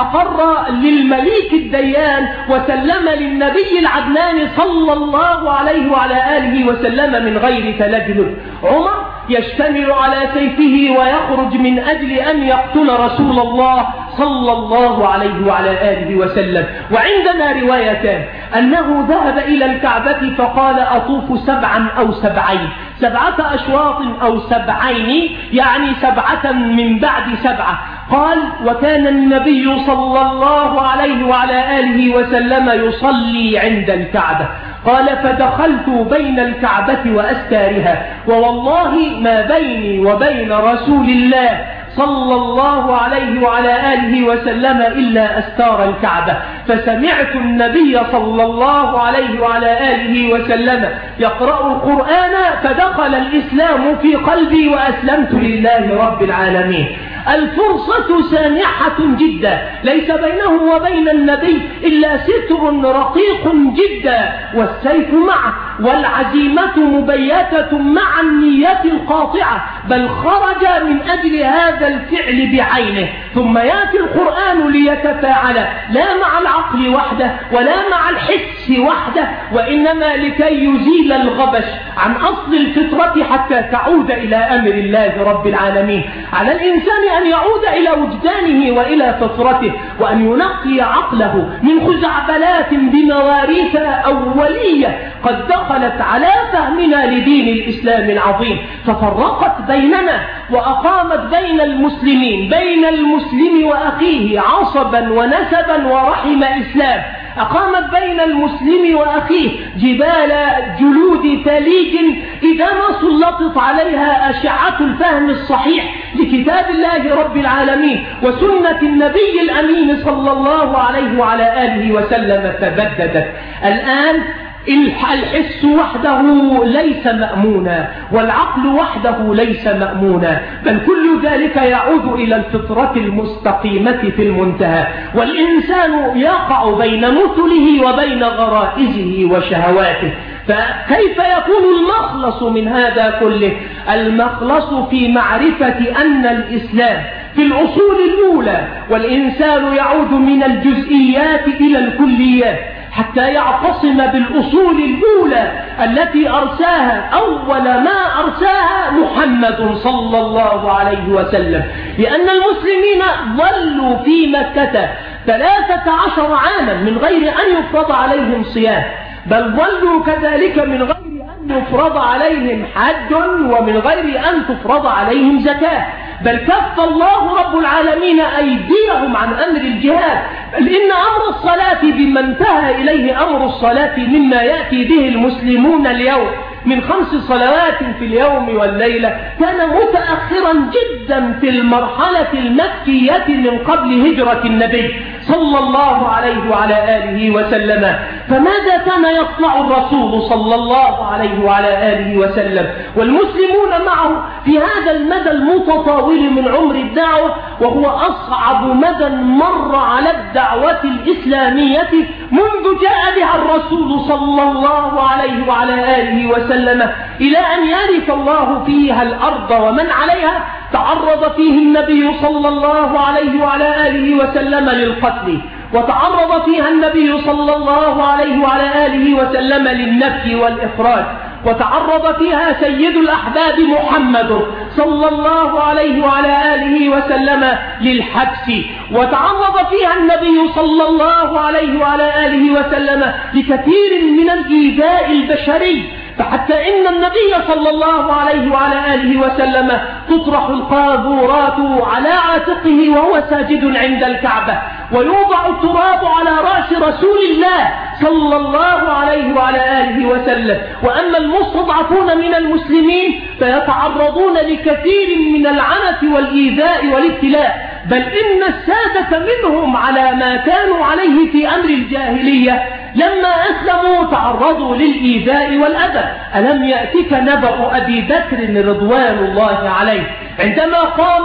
أقر للمليك الديان وسلم للنبي العدنان صلى الله عليه وعلى آله وسلم من غير تلجلج. عمر يشتمل على سيفه ويخرج من أجل أن يقتل رسول الله صلى الله عليه وعلى آله وسلم. وعندنا روايتان أنه ذهب إلى الكعبة فقال: أطوف سبعا أو سبعين، سبعة أشواط أو سبعين، يعني سبعة من بعد سبعة. قال: وكان النبي صلى الله عليه وعلى آله وسلم يصلي عند الكعبة. قال: فدخلت بين الكعبة وأستارها، ووالله ما بيني وبين رسول الله صلى الله عليه وعلى آله وسلم إلا أستار الكعبة. فسمعت النبي صلى الله عليه وعلى آله وسلم يقرأ القرآن فدخل الإسلام في قلبي وأسلمت لله رب العالمين. الفرصة سانحة جدا، ليس بينه وبين النبي إلا ستر رقيق جدا، والسيف معه، والعزيمة مبيتة مع النية القاطعة، بل خرج من أجل هذا الفعل بعينه. ثم يأتي القرآن ليتفاعل لا مع العقل وحده ولا مع الحس وحده، وإنما لكي يزيل الغبش عن أصل الفطرة حتى تعود إلى أمر الله رب العالمين. على الإنسان أن يعود إلى وجدانه وإلى فطرته، وأن ينقي عقله من خزعبلات بمواريث أولية قد دخلت على فهمنا لدين الإسلام العظيم، ففرقت بيننا وأقامت بين المسلمين، بين المسلم وأخيه عصبا ونسبا ورحم إسلام. أقامت بين المسلم وأخيه جبال جلود ثليج إذا ما سلطت عليها أشعة الفهم الصحيح لكتاب الله رب العالمين وسنة النبي الأمين صلى الله عليه وعلى آله وسلم تبددت. الآن الحس وحده ليس مأمونا، والعقل وحده ليس مأمونا، بل كل ذلك يعود إلى الفطرة المستقيمة في المنتهى، والإنسان يقع بين مثله وبين غرائزه وشهواته. فكيف يكون المخلص من هذا كله؟ المخلص في معرفة أن الإسلام في الأصول الأولى، والإنسان يعود من الجزئيات إلى الكليات حتى يعتصم بالأصول الأولى التي أرساها أول ما أرساها محمد صلى الله عليه وسلم. لأن المسلمين ظلوا في مكة ثلاثة عشر عاما من غير أن يفرض عليهم صيام، بل ظلوا كذلك من غير أن يفرض عليهم حج، ومن غير أن تفرض عليهم زكاة. بل كف الله رب العالمين أيديهم عن أمر الجهاد، بل إن أمر الصلاة بما انتهى إليه أمر الصلاة مما يأتي به المسلمون اليوم من خمس صلوات في اليوم والليلة كان متأخرا جدا في المرحلة المكية من قبل هجرة النبي صلى الله عليه وعلى آله وسلم. فماذا كان يصنع الرسول صلى الله عليه وعلى آله وسلم والمسلمون معه في هذا المدى المتطاول من عمر الدعوة، وهو أصعب مدى مر على الدعوة الإسلامية منذ جاء بها الرسول صلى الله عليه وعلى آله وسلم إلى أن يرث الله فيها الأرض ومن عليها. تعرض فيه النبي صلى الله عليه وعلى آله وسلم للقتل، وتعرض فيها النبي صلى الله عليه وعلى آله وسلم للنفي والإخراج، وتعرض فيها سيد الأحباب محمد صلى الله عليه وعلى آله وسلم للحبس، وتعرض فيها النبي صلى الله عليه وعلى آله وسلم لكثير من الإيذاء البشري، فحتى إن النبي صلى الله عليه وعلى آله وسلم تطرح القاذورات على عاتقه وهو ساجد عند الكعبة، ويوضع التراب على رأس رسول الله صلى الله عليه وعلى آله وسلم. وأما المستضعفون من المسلمين فيتعرضون لكثير من العنف والإيذاء والابتلاء، بل إن السادة منهم على ما كانوا عليه في أمر الجاهلية لما أسلموا تعرضوا للإيذاء والأذى. ألم يأتك نبأ أبي بكر رضوان الله عليه عندما قام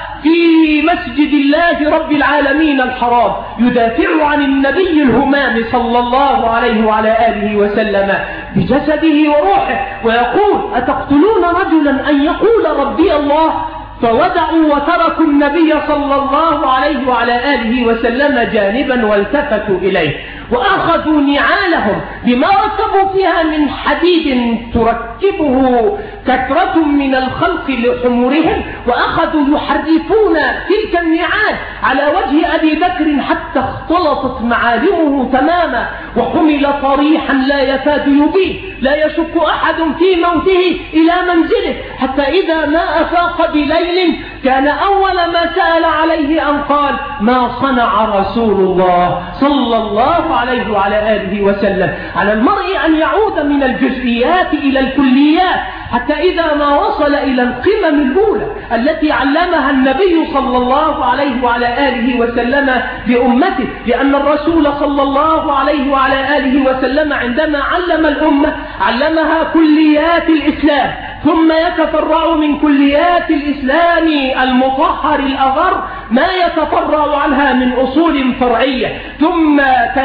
في مسجد الله رب العالمين الحرام يدافع عن النبي الهمام صلى الله عليه وعلى آله وسلم بجسده وروحه ويقول: أتقتلون رجلا أن يقول ربي الله؟ فودعوا وتركوا النبي صلى الله عليه وعلى آله وسلم جانبا والتفتوا إليه، وأخذوا نعالهم بما ركبوا فيها من حديد تركبه كثرة من الخلق لحمورهم، وأخذوا يحرفون تلك النعال على وجه أبي بكر حتى اختلطت معالمه تماما، وحمل طريحا لا يكاد يبين، لا يشك أحد في موته إلى منزله، حتى إذا ما أفاق بليل كان أول ما سأل عليه أن قال: ما صنع رسول الله صلى الله عليه وعلى آله وسلم. على المرء أن يعود من الجزئيات إلى الكليات حتى إذا ما وصل إلى القمم الأولى التي علمها النبي صلى الله عليه وعلى آله وسلم لأمته، لأن الرسول صلى الله عليه وعلى آله وسلم عندما علم الأمة علمها كليات الإسلام، ثم يتفرع من كليات الإسلام المطهر الأغر ما يتفرع عنها من أصول فرعية، ثم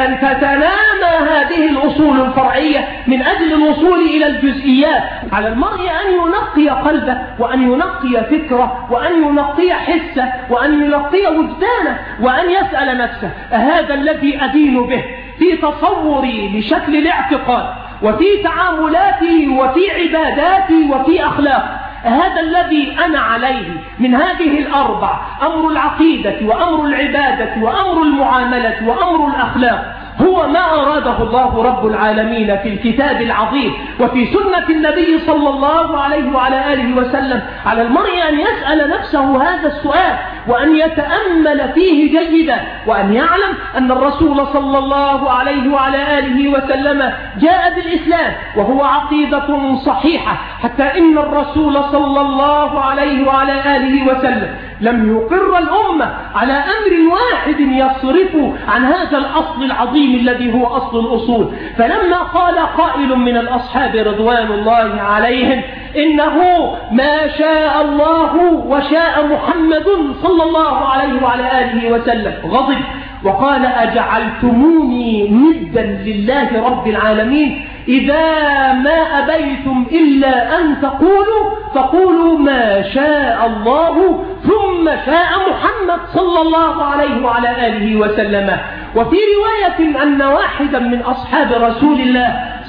تتنامى هذه الأصول الفرعية من أجل الوصول إلى الجزئيات. على المرء أن ينقي قلبه، وأن ينقي فكره، وأن ينقي حسه، وأن ينقي وجدانه، وأن يسأل نفسه: أهذا الذي أدين به في تصوري لشكل الاعتقاد وفي تعاملاتي وفي عباداتي وفي أخلاقي، هذا الذي أنا عليه من هذه الأربع: أمر العقيدة وأمر العبادة وأمر المعاملة وأمر الأخلاق، هو ما أراده الله رب العالمين في الكتاب العظيم وفي سنة النبي صلى الله عليه وعلى آله وسلم. على المرء أن يسأل نفسه هذا السؤال، وأن يتأمل فيه جيدا، وأن يعلم أن الرسول صلى الله عليه وعلى آله وسلم جاء بالإسلام وهو عقيدة صحيحة، حتى إن الرسول صلى الله عليه وعلى آله وسلم لم يقر الأمة على أمر واحد يصرف عن هذا الأصل العظيم الذي هو أصل الأصول. فلما قال قائل من الأصحاب رضوان الله عليهم: إنه ما شاء الله وشاء محمد صلى الله عليه وعلى آله وسلم، غضب وقال: أجعلتموني ندا لله رب العالمين؟ إذا ما أبيتم إلا أن تقولوا فقولوا ما شاء الله ثم شاء محمد صلى الله عليه وعلى آله وسلم. وفي رواية أن واحدا من أصحاب رسول الله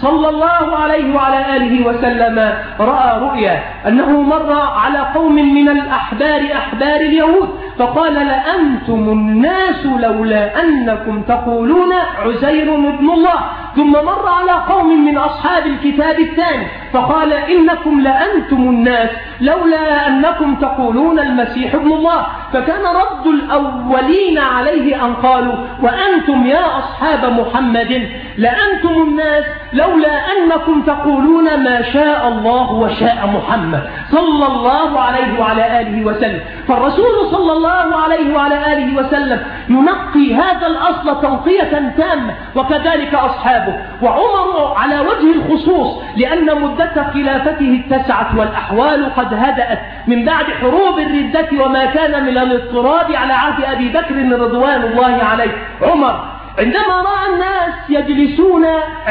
صلى الله عليه وعلى آله وسلم رأى رؤيا أنه مر على قوم من الأحبار أحبار اليهود فقال لأنتم الناس لولا أنكم تقولون عزير ابن الله. ثم مر على قوم من أصحاب الكتاب الثاني فقال إنكم لأنتم الناس لولا أنكم تقولون المسيح ابن الله. فكان رد الأولين عليه أن قالوا وأنتم يا أصحاب محمد لأنتم الناس لولا أنكم تقولون ما شاء الله وشاء محمد صلى الله عليه وعلى آله وسلم. فالرسول صلى الله عليه وعلى آله وسلم ينقي هذا الأصل تنقية تامة وكذلك أصحابه. وعمر على وجه الخصوص لأن مدة خلافته اتسعت والأحوال قد هدأت من بعد حروب الردة وما كان من الاضطراب على عهد أبي بكر رضوان الله عليه. عمر عندما رأى الناس يجلسون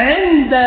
عند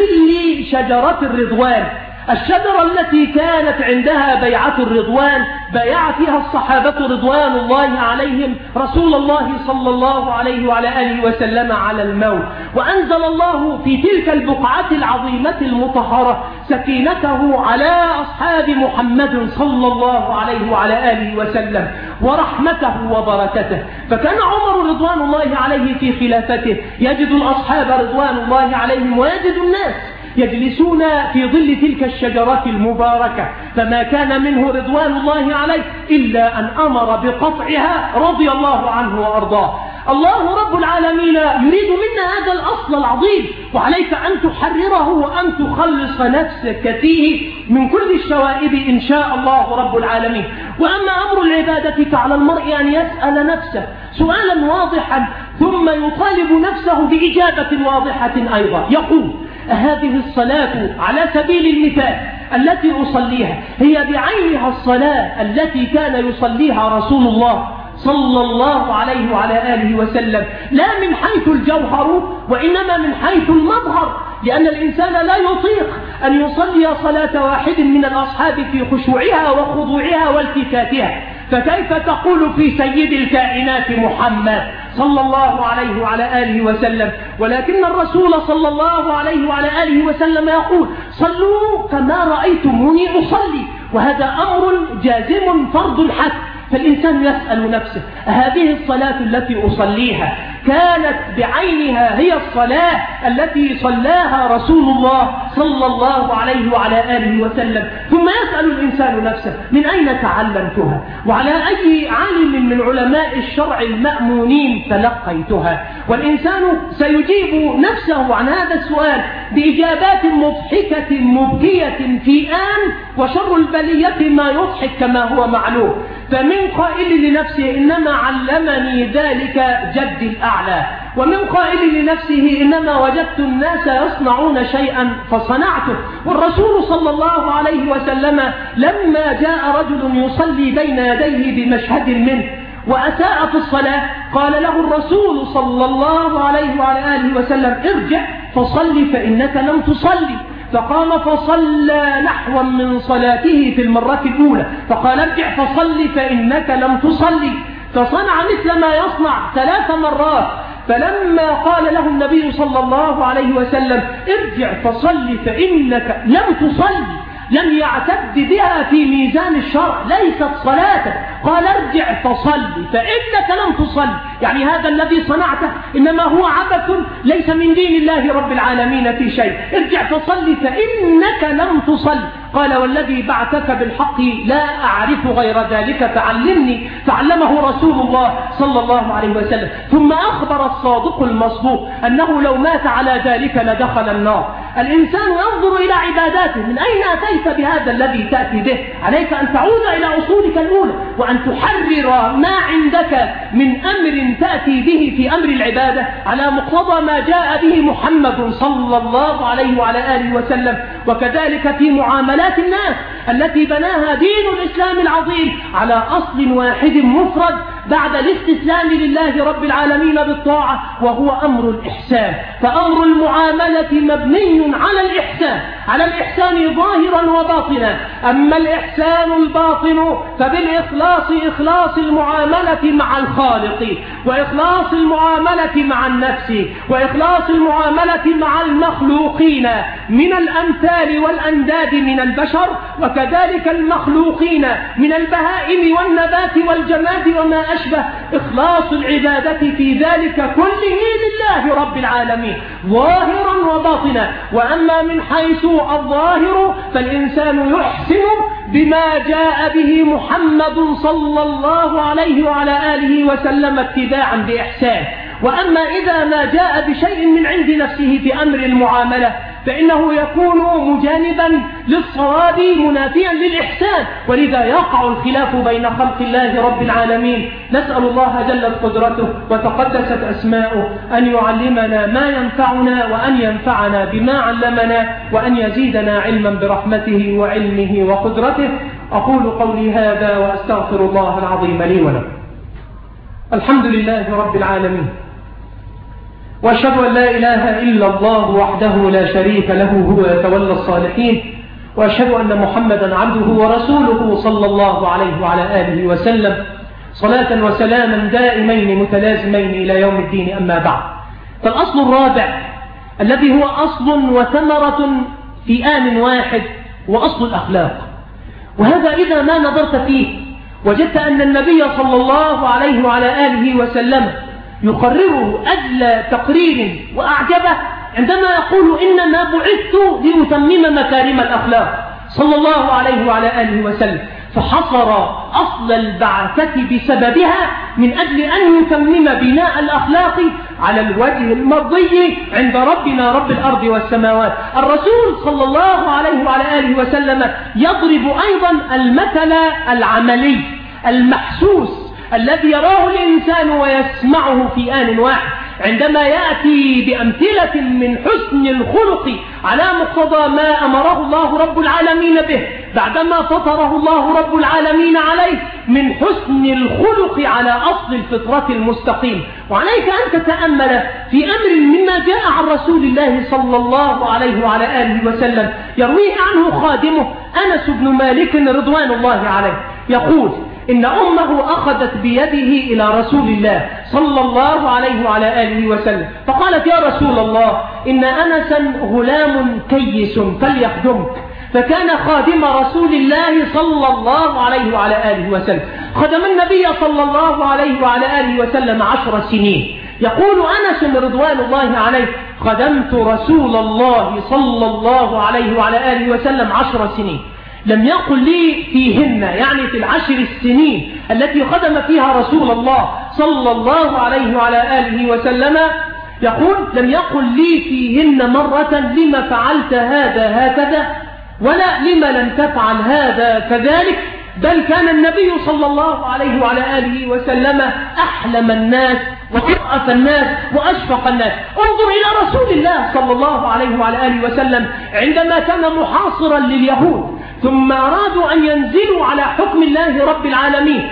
ظل شجرة الرضوان الشجرة التي كانت عندها بيعة الرضوان بايع فيها الصحابة رضوان الله عليهم رسول الله صلى الله عليه وعلى آله وسلم على الموت وأنزل الله في تلك البقعة العظيمة المطهرة سكينته على أصحاب محمد صلى الله عليه وعلى آله وسلم ورحمته وبركته. فكان عمر رضوان الله عليه في خلافته يجد الأصحاب رضوان الله عليهم ويجد الناس يجلسون في ظل تلك الشجرة المباركة فما كان منه رضوان الله عليه إلا أن أمر بقطعها رضي الله عنه وأرضاه. الله رب العالمين يريد منا هذا الأصل العظيم وعليك أن تحرره وأن تخلص نفسك فيه من كل الشوائب إن شاء الله رب العالمين. وأما أمر العبادة فعلى المرء أن يسأل نفسه سؤالا واضحا ثم يطالب نفسه بإجابة واضحة أيضا. يقول هذه الصلاة على سبيل المثال التي أصليها هي بعينها الصلاة التي كان يصليها رسول الله صلى الله عليه وعلى آله وسلم لا من حيث الجوهر وإنما من حيث المظهر لأن الإنسان لا يطيق أن يصلي صلاة واحد من الأصحاب في خشوعها وخضوعها والتفاتها فكيف تقول في سيد الكائنات محمد صلى الله عليه وعلى آله وسلم. ولكن الرسول صلى الله عليه وعلى آله وسلم يقول صلوا كما رأيتموني أصلي وهذا أمر جازم فرض حتم. فالإنسان يسأل نفسه هذه الصلاة التي أصليها كانت بعينها هي الصلاة التي صلاها رسول الله صلى الله عليه وعلى آله وسلم. ثم يسأل الإنسان نفسه من أين تعلمتها وعلى أي عالم من علماء الشرع المأمونين تلقيتها. والإنسان سيجيب نفسه عن هذا السؤال بإجابات مضحكة مبكية في آن وشر البلية ما يضحك كما هو معلوم. فمن قائل لنفسه إنما علمني ذلك جدي الأعلى ومن قائل لنفسه إنما وجدت الناس يصنعون شيئا فصنعته. والرسول صلى الله عليه وسلم لما جاء رجل يصلي بين يديه بمشهد منه وأساء في الصلاة قال له الرسول صلى الله عليه وعلى آله وسلم ارجع فصلي فإنك لم تصلي. فقام فصلى نحوا من صلاته في المرة الأولى فقال ارجع فصلي فإنك لم تصلي. فصنع مثل ما يصنع ثلاث مرات. فلما قال له النبي صلى الله عليه وسلم ارجع فصلي فإنك لم تصلي لم يعتد بها في ميزان الشرع ليست صلاتك قال ارجع فصلي فإنك لم تصلي يعني هذا الذي صنعته إنما هو عبث ليس من دين الله رب العالمين في شيء. ارجع فصلي فإنك لم تصلي. قال والذي بعثك بالحق لا أعرف غير ذلك فعلمني. فعلمه رسول الله صلى الله عليه وسلم. ثم أخبر الصادق المصدوق أنه لو مات على ذلك لدخل النار. الإنسان ينظر إلى عباداته من أين أتيت بهذا الذي تأتي به. عليك أن تعود إلى أصولك الأولى وأن تحرر ما عندك من أمر تأتي به في أمر العبادة على مقتضى ما جاء به محمد صلى الله عليه وعلى آله وسلم. وكذلك في معاملات الناس التي بناها دين الإسلام العظيم على أصل واحد مفرد بعد الاستسلام لله رب العالمين بالطاعة، وهو أمر الإحسان. فأمر المعاملة مبني على الإحسان، على الإحسان ظاهرا وباطنا. أما الإحسان الباطن فبالإخلاص، إخلاص المعاملة مع الخالق، وإخلاص المعاملة مع النفس، وإخلاص المعاملة مع المخلوقين من الأمثال والأنداد من البشر، وكذلك المخلوقين من البهائم والنبات والجماد وما أشبه. إخلاص العبادة في ذلك كله لله رب العالمين ظاهرا وباطنا. وأما من حيث الظاهر فالإنسان يحسن بما جاء به محمد صلى الله عليه وعلى آله وسلم اتباعا بإحسان. وأما إذا ما جاء بشيء من عند نفسه في أمر المعاملة فإنه يكون مجانبا للصواب منافيا للإحسان، ولذا يقع الخلاف بين خلق الله رب العالمين. نسأل الله جلت قدرته وتقدست أسماؤه أن يعلمنا ما ينفعنا، وأن ينفعنا بما علمنا، وأن يزيدنا علما برحمته وعلمه وقدرته. أقول قولي هذا وأستغفر الله العظيم لي ولكم. الحمد لله رب العالمين، وأشهد أن لا إله إلا الله وحده لا شريك له هو يتولى الصالحين، وأشهد أن محمدا عبده ورسوله صلى الله عليه وعلى آله وسلم، صلاة وسلاما دائمين متلازمين إلى يوم الدين. أما بعد، فالأصل الرابع الذي هو أصل وثمرة في آن واحد وأصل الأخلاق. وهذا إذا ما نظرت فيه وجدت أن النبي صلى الله عليه وعلى آله وسلم يقرره أجل تقرير وأعجبه عندما يقول إنما بعثت لأتمم مكارم الأخلاق صلى الله عليه وعلى آله وسلم، فحصر أصل البعثة بسببها من أجل أن يتمم بناء الأخلاق على الوجه المرضي عند ربنا رب الأرض والسماوات. الرسول صلى الله عليه وعلى آله وسلم يضرب أيضا المثل العملي المحسوس الذي يراه الإنسان ويسمعه في آن واحد عندما يأتي بأمثلة من حسن الخلق على مقتضى ما أمره الله رب العالمين به بعدما فطره الله رب العالمين عليه من حسن الخلق على أصل الفطرة المستقيم. وعليك أن تتأمل في أمر مما جاء عن رسول الله صلى الله عليه وعلى آله وسلم يرويه عنه خادمه أنس بن مالك رضوان الله عليه، يقول إن أمه أخذت بيده إلى رسول الله صلى الله عليه وعلى آله وسلم فقالت: يا رسول الله، إن أنسا غلام كيس فليخدمك. فكان خادم رسول الله صلى الله عليه وعلى آله وسلم، خدم النبي صلى الله عليه وعلى آله وسلم عشر سنين. يقول أنس رضوان الله عليه: خدمت رسول الله صلى الله عليه وعلى آله وسلم عشر سنين. لم يقل لي فيهن، يعني في العشر السنين التي خدم فيها رسول الله صلى الله عليه وعلى آله وسلم، يقول لم يقل لي فيهن مرة لما فعلت هذا هكذا، ولا لما لم تفعل هذا كذلك، بل كان النبي صلى الله عليه وعلى آله وسلم أحلم الناس وأرأف الناس وأشفق الناس. انظر إلى رسول الله صلى الله عليه وعلى آله وسلم عندما كان محاصرا لليهود ثم أرادوا أن ينزلوا على حكم الله رب العالمين،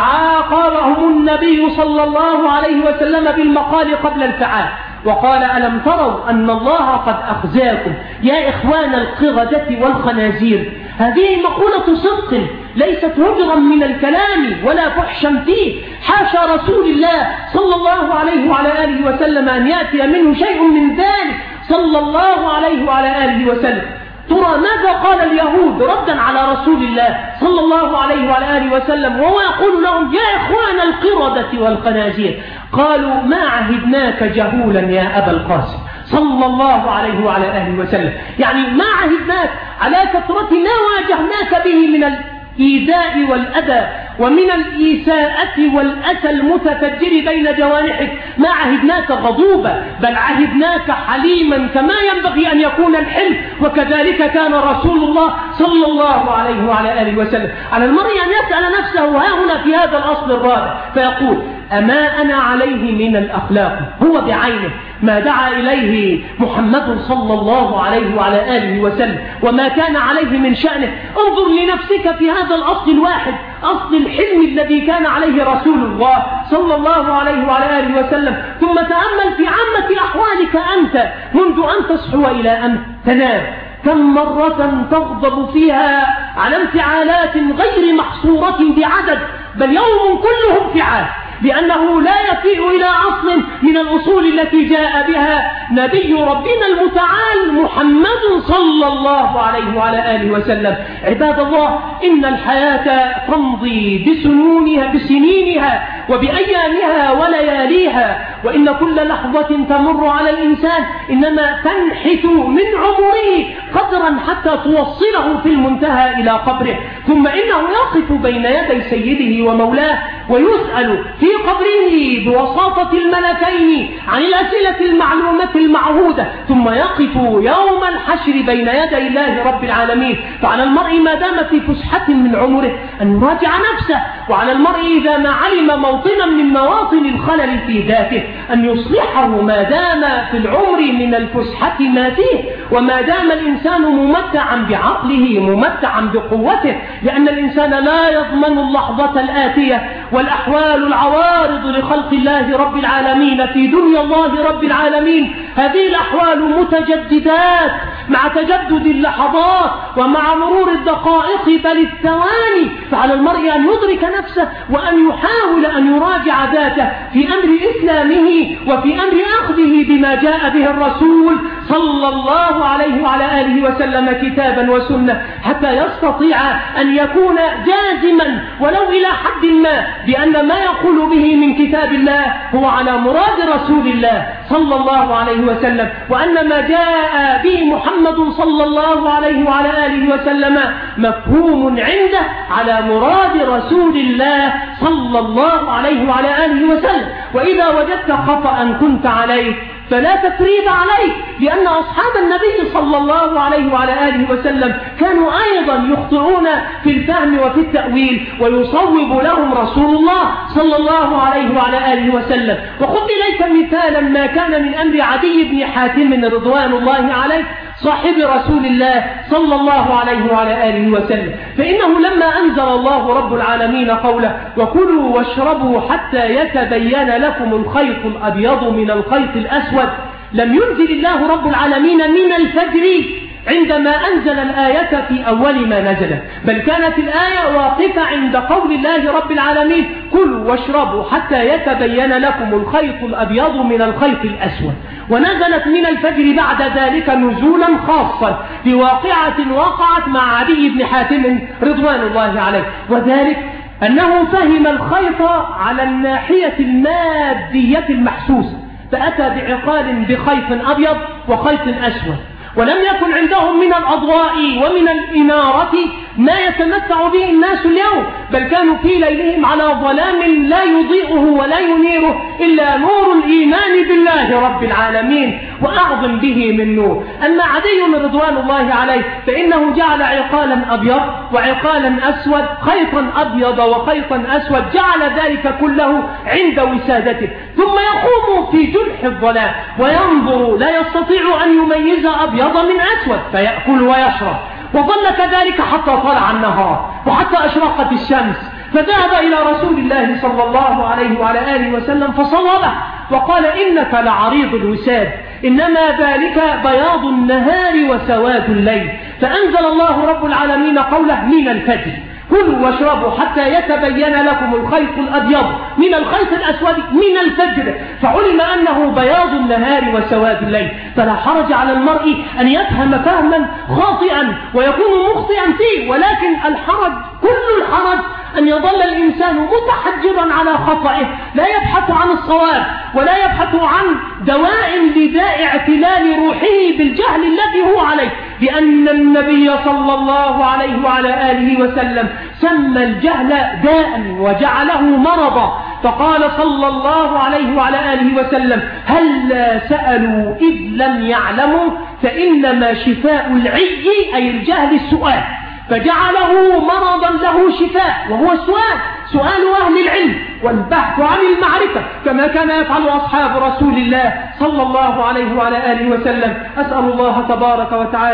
فعاقبهم النبي صلى الله عليه وسلم بالمقال قبل الفعال، وقال: ألم تروا أن الله قد أخزاكم يا إخوان القردة والخنازير. هذه مقولة صدق ليست هجرا من الكلام ولا فحشا فيه. حاشا رسول الله صلى الله عليه وعلى آله وسلم أن يأتي منه شيء من ذلك صلى الله عليه وعلى آله وسلم. ترى ماذا قال اليهود ردا على رسول الله صلى الله عليه وعلى آله وسلم وهو يقول لهم: يا إخوان القردة والخنازير. قالوا: ما عهدناك جهولا يا أبا القاسم صلى الله عليه وعلى آله وسلم، يعني ما عهدناك على كثرة ما واجهناك به من الإيذاء والأذى ومن الإساءة والأسى المتفجر بين جوانحك، ما عهدناك غضوبا، بل عهدناك حليما كما ينبغي أن يكون الحلم. وكذلك كان رسول الله صلى الله عليه وعلى آله وسلم. على المرء أن يسأل نفسه ها هنا في هذا الأصل الرابع فيقول: أما أنا عليه من الأخلاق هو بعينه ما دعا إليه محمد صلى الله عليه وعلى آله وسلم وما كان عليه من شأنه. انظر لنفسك في هذا الأصل الواحد، أصل الحلم الذي كان عليه رسول الله صلى الله عليه وعلى آله وسلم. ثم تأمل في عامة أحوالك أنت منذ أن تصحو إلى أن تنام، كم مرة تغضب فيها على انفعالات غير محصورة بعدد، بل يوم كله انفعال، لأنه لا يفيء إلى أصل من الأصول التي جاء بها نبي ربنا المتعال محمد صلى الله عليه وعلى آله وسلم. عباد الله، إن الحياة تمضي بسنونها بسنينها وبأيامها ولياليها، وإن كل لحظة تمر على الإنسان إنما تنحت من عمره قدرا حتى توصله في المنتهى إلى قبره، ثم إنه يقف بين يدي سيده ومولاه ويسأل في قبره بوساطة الملكين عن الأسئلة المعلومة المعهودة، ثم يقف يوم الحشر بين يدي الله رب العالمين. فعلى المرء ما دام في فسحة من عمره أن يراجع نفسه، وعلى المرء إذا ما علم موطنا من مواطن الخلل في ذاته أن يصلحه ما دام في العمر من الفسحة ما فيه، وما دام الإنسان ممتعا بعقله ممتعا بقوته، لأن الإنسان لا يضمن اللحظة الآتية والأحوال العوارض لخلق الله رب العالمين في دنيا الله رب العالمين. هذه الأحوال متجددات مع تجدد اللحظات ومع مرور الدقائق بل الثواني، فعلى المرء أن يدرك نفسه وأن يحاول أن يراجع ذاته في أمر إسلامه وفي أمر أخذه بما جاء به الرسول صلى الله عليه وعلى آله وسلم كتابا وسنة، حتى يستطيع أن يكون جازما ولو إلى حد ما بأن ما يقول به من كتاب الله هو على مراد رسول الله صلى الله عليه وسلم، وأن ما جاء به محمد صلى الله عليه وعلى آله وسلم مفهوم عنده على مراد رسول الله صلى الله عليه وعلى آله وسلم. وإذا وجدت خطأ كنت عليه فلا تثريب عليه، لأن أصحاب النبي صلى الله عليه وعلى آله وسلم كانوا أيضا يخطئون في الفهم وفي التأويل، ويصوب لهم رسول الله صلى الله عليه وعلى آله وسلم. وخذ إليك مثالا ما كان من أمر عدي بن حاتم رضوان الله عليه صاحب رسول الله صلى الله عليه وعلى آله وسلم، فإنه لما أنزل الله رب العالمين قوله وكلوا واشربوا حتى يتبين لكم الخيط الأبيض من الخيط الأسود، لم ينزل الله رب العالمين من الفجر عندما أنزل الآية في أول ما نزلت، بل كانت الآية واقفة عند قول الله رب العالمين كلوا واشربوا حتى يتبين لكم الخيط الأبيض من الخيط الأسود، ونزلت من الفجر بعد ذلك نزولا خاصا بواقعة وقعت مع عدي بن حاتم رضوان الله عليه، وذلك أنه فهم الخيط على الناحية المادية المحسوسة، فأتى بعقال بخيط أبيض وخيط أسود، ولم يكن عندهم من الأضواء ومن الإنارة ما يتمتع به الناس اليوم، بل كانوا في ليلهم على ظلام لا يضيئه ولا ينيره إلا نور الإيمان بالله رب العالمين وأعظم به من نور. أما عدي رضوان الله عليه فإنه جعل عقالا أبيض وعقالا أسود، خيطا أبيض وخيطا أسود، جعل ذلك كله عند وسادته، ثم يقوم في جلح الظلام وينظر لا يستطيع أن يميز أبيض من أسود فيأكل ويشرب، وظل كذلك حتى طلع النهار وحتى أشرقت الشمس، فذهب إلى رسول الله صلى الله عليه وعلى آله وسلم فصوبه وقال إنك لعريض الوساد، إنما ذلك بياض النهار وسواد الليل. فأنزل الله رب العالمين قوله من الفجر كلوا واشربوا حتى يتبين لكم الخيط الأبيض من الخيط الأسود من الفجر، فعلم أنه بياض النهار وسواد الليل. فلا حرج على المرء أن يفهم فهما خاطئا ويكون مخطئا فيه، ولكن الحرج كل الحرج أن يظل الإنسان متحجرا على خطئه، لا يبحث عن الصواب ولا يبحث عن دواء لداء اعتلال روحه بالجهل الذي هو عليه، لأن النبي صلى الله عليه وعلى آله وسلم سمى الجهل داء وجعله مرضا، فقال صلى الله عليه وعلى آله وسلم هل سألوا إذ لم يعلموا فإنما شفاء العي أي الجهل السؤال، فجعله مرضا له شفاء وهو السؤال، سؤال أهل العلم والبحث عن المعرفة كما كان يفعل أصحاب رسول الله صلى الله عليه وعلى آله وسلم. أسأل الله تبارك وتعالى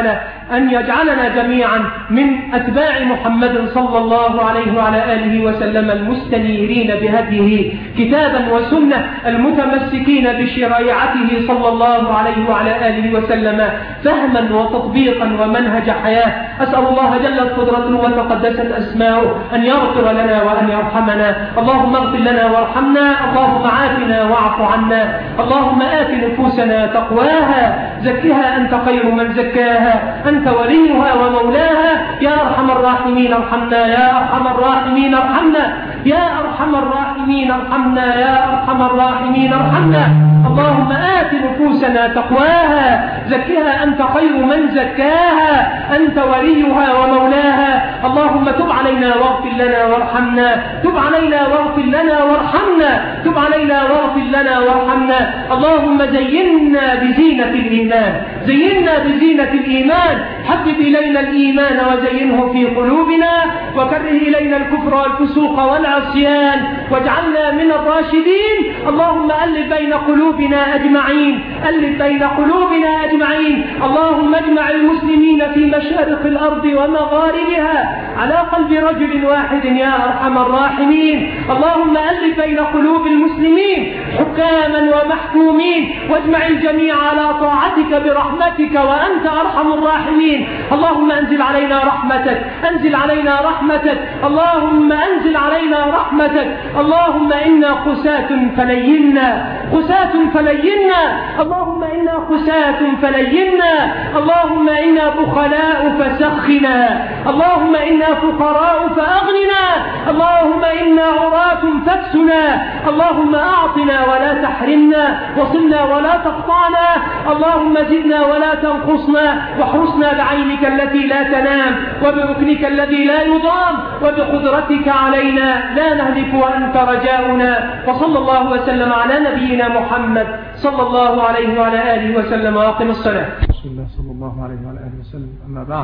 أن يجعلنا جميعا من أتباع محمد صلى الله عليه وعلى آله وسلم المستنيرين بهديه كتابا وسنة، المتمسكين بشريعته صلى الله عليه وعلى آله وسلم فهما وتطبيقا ومنهج حياة. أسأل الله جلت قدرته وتقدست أسماؤه أن يغفر لنا وأن يرحمنا. اللهم اغفر لنا وارحمنا، اللهم عافنا واعف عنا، اللهم آت نفوسنا تقواها، زكها أنت خير من زكاها، أنت وليها ومولاها. يا أرحم الراحمين ارحمنا، يا أرحم الراحمين ارحمنا، يا أرحم الراحمين ارحمنا، يا أرحم الراحمين ارحمنا. اللهم آت نفوسنا تقواها، زكها أنت خير من زكاها، أنت وليها ومولاها. اللهم تب علينا واغفر لنا وارحمنا، تب علينا واغفر لنا وارحمنا، تب علينا واغفر لنا وارحمنا. اللهم زينا بزينة الإيمان، زينا بزينة الإيمان، حبب إلينا الإيمان وزينه في قلوبنا، وكره إلينا الكفر والفسوق والعصيان، واجعلنا من الراشدين. اللهم ألف بين قلوبنا أجمعين، ألف بين قلوبنا أجمعين. اللهم اجمع المسلمين في مشارق الأرض ومغاربها على قلب رجل واحد يا أرحم الراحمين. اللهم ألف بين قلوب المسلمين حكاما ومحكومين، واجمع الجميع على طاعتك برحمتك وأنت أرحم الراحمين. اللهم أنزل علينا رحمتك، أنزل علينا رحمتك، اللهم أنزل علينا رحمتك. اللهم إنا قساة فلينا، قساة فلينا، اللهم إنا قساة فلينا، اللهم إنا بخلاء فسخنا، اللهم إنا فقراء فأغننا، اللهم إنا عراة فاكسنا. اللهم أعطنا ولا تحرمنا، وصلنا ولا تقطعنا، اللهم زدنا ولا تنقصنا، واحرسنا بعينك التي لا تنام، وبركنك الذي لا يضام، وبقدرتك علينا لا نهلك وأنت رجاؤنا. وصلى الله وسلم على نبينا محمد صلى الله عليه وعلى آله وسلم. واقم الصلاة. رسول الله صلى الله عليه وعلى آله وسلم. أما بعد،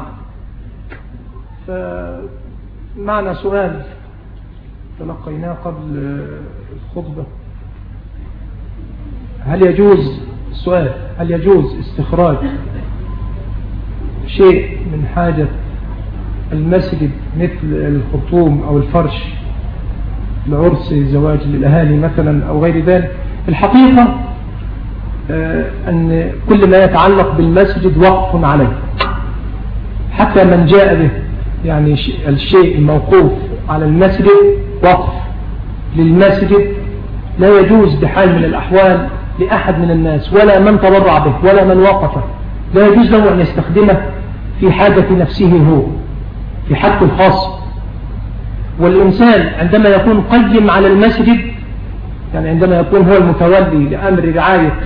فمعنا سؤال تلقيناه قبل الخطبة. هل يجوز السؤال هل يجوز استخراج شيء من حاجة المسجد مثل الخرطوم أو الفرش لعرس زواج للأهالي مثلا أو غير ذلك؟ الحقيقة أن كل ما يتعلق بالمسجد وقف عليه، حتى من جاء به، يعني الشيء الموقوف على المسجد وقف للمسجد، لا يجوز بحال من الأحوال لأحد من الناس ولا من تبرع به ولا من وقفه، لا يجوز له أن يستخدمه في حاجة نفسه هو، في حاجته الخاصة. والإنسان عندما يكون قيم على المسجد، يعني عندما يكون هو المتولي لأمر رعاية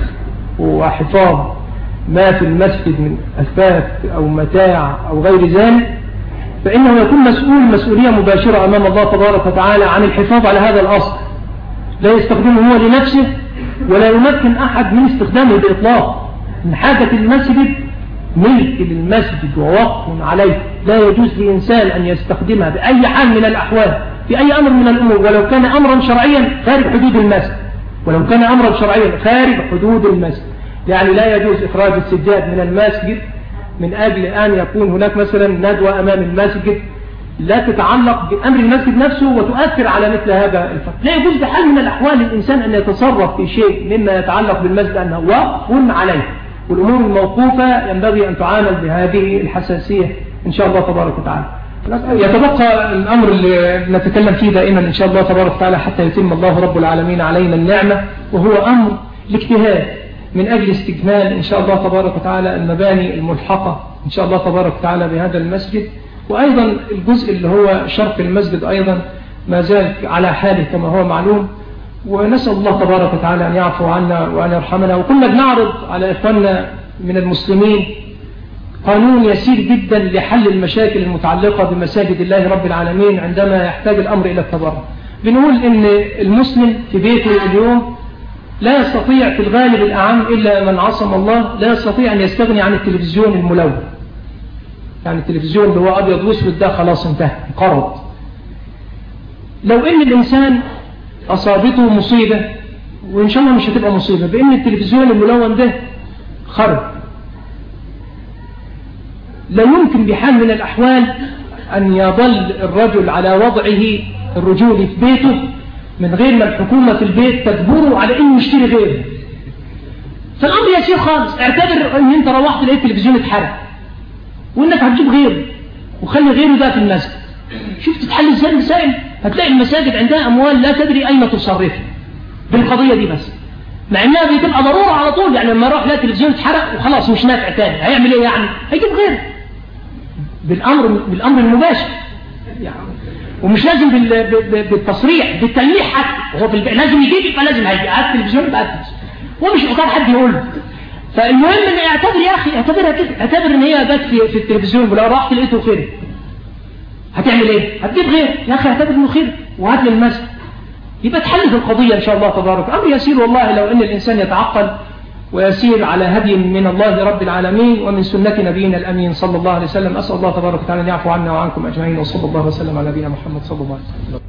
وحفاظ ما في المسجد من أثاث أو متاع أو غير ذلك، فإنه يكون مسؤول مسؤولية مباشرة أمام الله تبارك وتعالى عن الحفاظ على هذا الأصل، لا يستخدمه هو لنفسه ولا يمكن أحد من استخدامه بإطلاق. من حاجة المسجد ملك للمسجد ووقف عليه، لا يجوز لإنسان أن يستخدمها بأي حال من الأحوال في أي أمر من الأمور، ولو كان أمرا شرعيا خارج حدود المسجد، ولو كان أمرا شرعيا خارج حدود المسجد. يعني لا يجوز إخراج السجاد من المسجد من أجل أن يكون هناك مثلا ندوة أمام المسجد لا تتعلق بأمر المسجد نفسه وتؤثر على مثل هذا الفرق. لا يجوز بحال من الأحوال للإنسان أن يتصرف في شيء مما يتعلق بالمسجد أنه وقف عليه، والأمور الموقوفة ينبغي أن تعامل بهذه الحساسية إن شاء الله تبارك وتعالى. يتبقى الأمر اللي نتكلم فيه دائما إن شاء الله تبارك وتعالى حتى يتم الله رب العالمين علينا النعمة، وهو أمر الاجتهاد من أجل استكمال إن شاء الله تبارك وتعالى المباني الملحقة إن شاء الله تبارك وتعالى بهذا المسجد. وأيضا الجزء اللي هو شرق المسجد أيضا ما زال على حاله كما هو معلوم، ونسأل الله تبارك وتعالى أن يعفو عنا وأن يرحمنا. وكنا بنعرض على إخواننا من المسلمين قانون يسير جدا لحل المشاكل المتعلقة بمساجد الله رب العالمين عندما يحتاج الأمر إلى التبرع. بنقول إن المسلم في بيته اليوم لا يستطيع في الغالب الأعم إلا من عصم الله، لا يستطيع أن يستغني عن التلفزيون الملون، يعني التلفزيون اللي هو أبيض واسود ده خلاص انتهى انقرض. لو إن الإنسان أصابته مصيبة، وإن شاء الله مش هتبقى مصيبة، بإن التلفزيون الملون ده خرب، لا يمكن بحال من الأحوال أن يظل الرجل على وضعه الرجولي في بيته من غير ما الحكومة في البيت تجبره على إنه يشتري غيره. فالأمر يسير خالص. اعتبر إن أنت روحت لقيت التلفزيون اتحرق وإنك هتجيب غيره وخلي غيره ده في المسجد. شوف تتحل ازاي المسائل. هتلاقي المساجد عندها أموال لا تدري أين تصرفها بالقضية دي بس، مع إنها بتبقى ضرورة على طول. يعني لما أروح لا التلفزيون اتحرق وخلاص مش نافع تاني، هيعمل إيه يعني؟ هيجيب غيره بالأمر بالأمر المباشر يعني. ومش لازم بالتصريح، بالتلميح حتى. هو في الب... لازم يجيب، يبقى لازم هيجي على التلفزيون يبقى التلفزيون، هو مش محتاج حد يقول له. فالمهم ان اعتبر يا اخي، اعتبرها كده، اعتبر ان هي جت في, في التلفزيون ولو رحت لقيته خير هتعمل ايه؟ هتجيب غير. يا اخي اعتبر انه خير وهات للمسجد، يبقى تحل في القضيه ان شاء الله تبارك. امر يسير والله لو ان الانسان يتعقل ويسير على هدي من الله رب العالمين ومن سنة نبينا الأمين صلى الله عليه وسلم. أسأل الله تبارك وتعالى أن يعفو عنا وعنكم أجمعين، وصلى الله وسلم على نبينا محمد صلى الله عليه وسلم.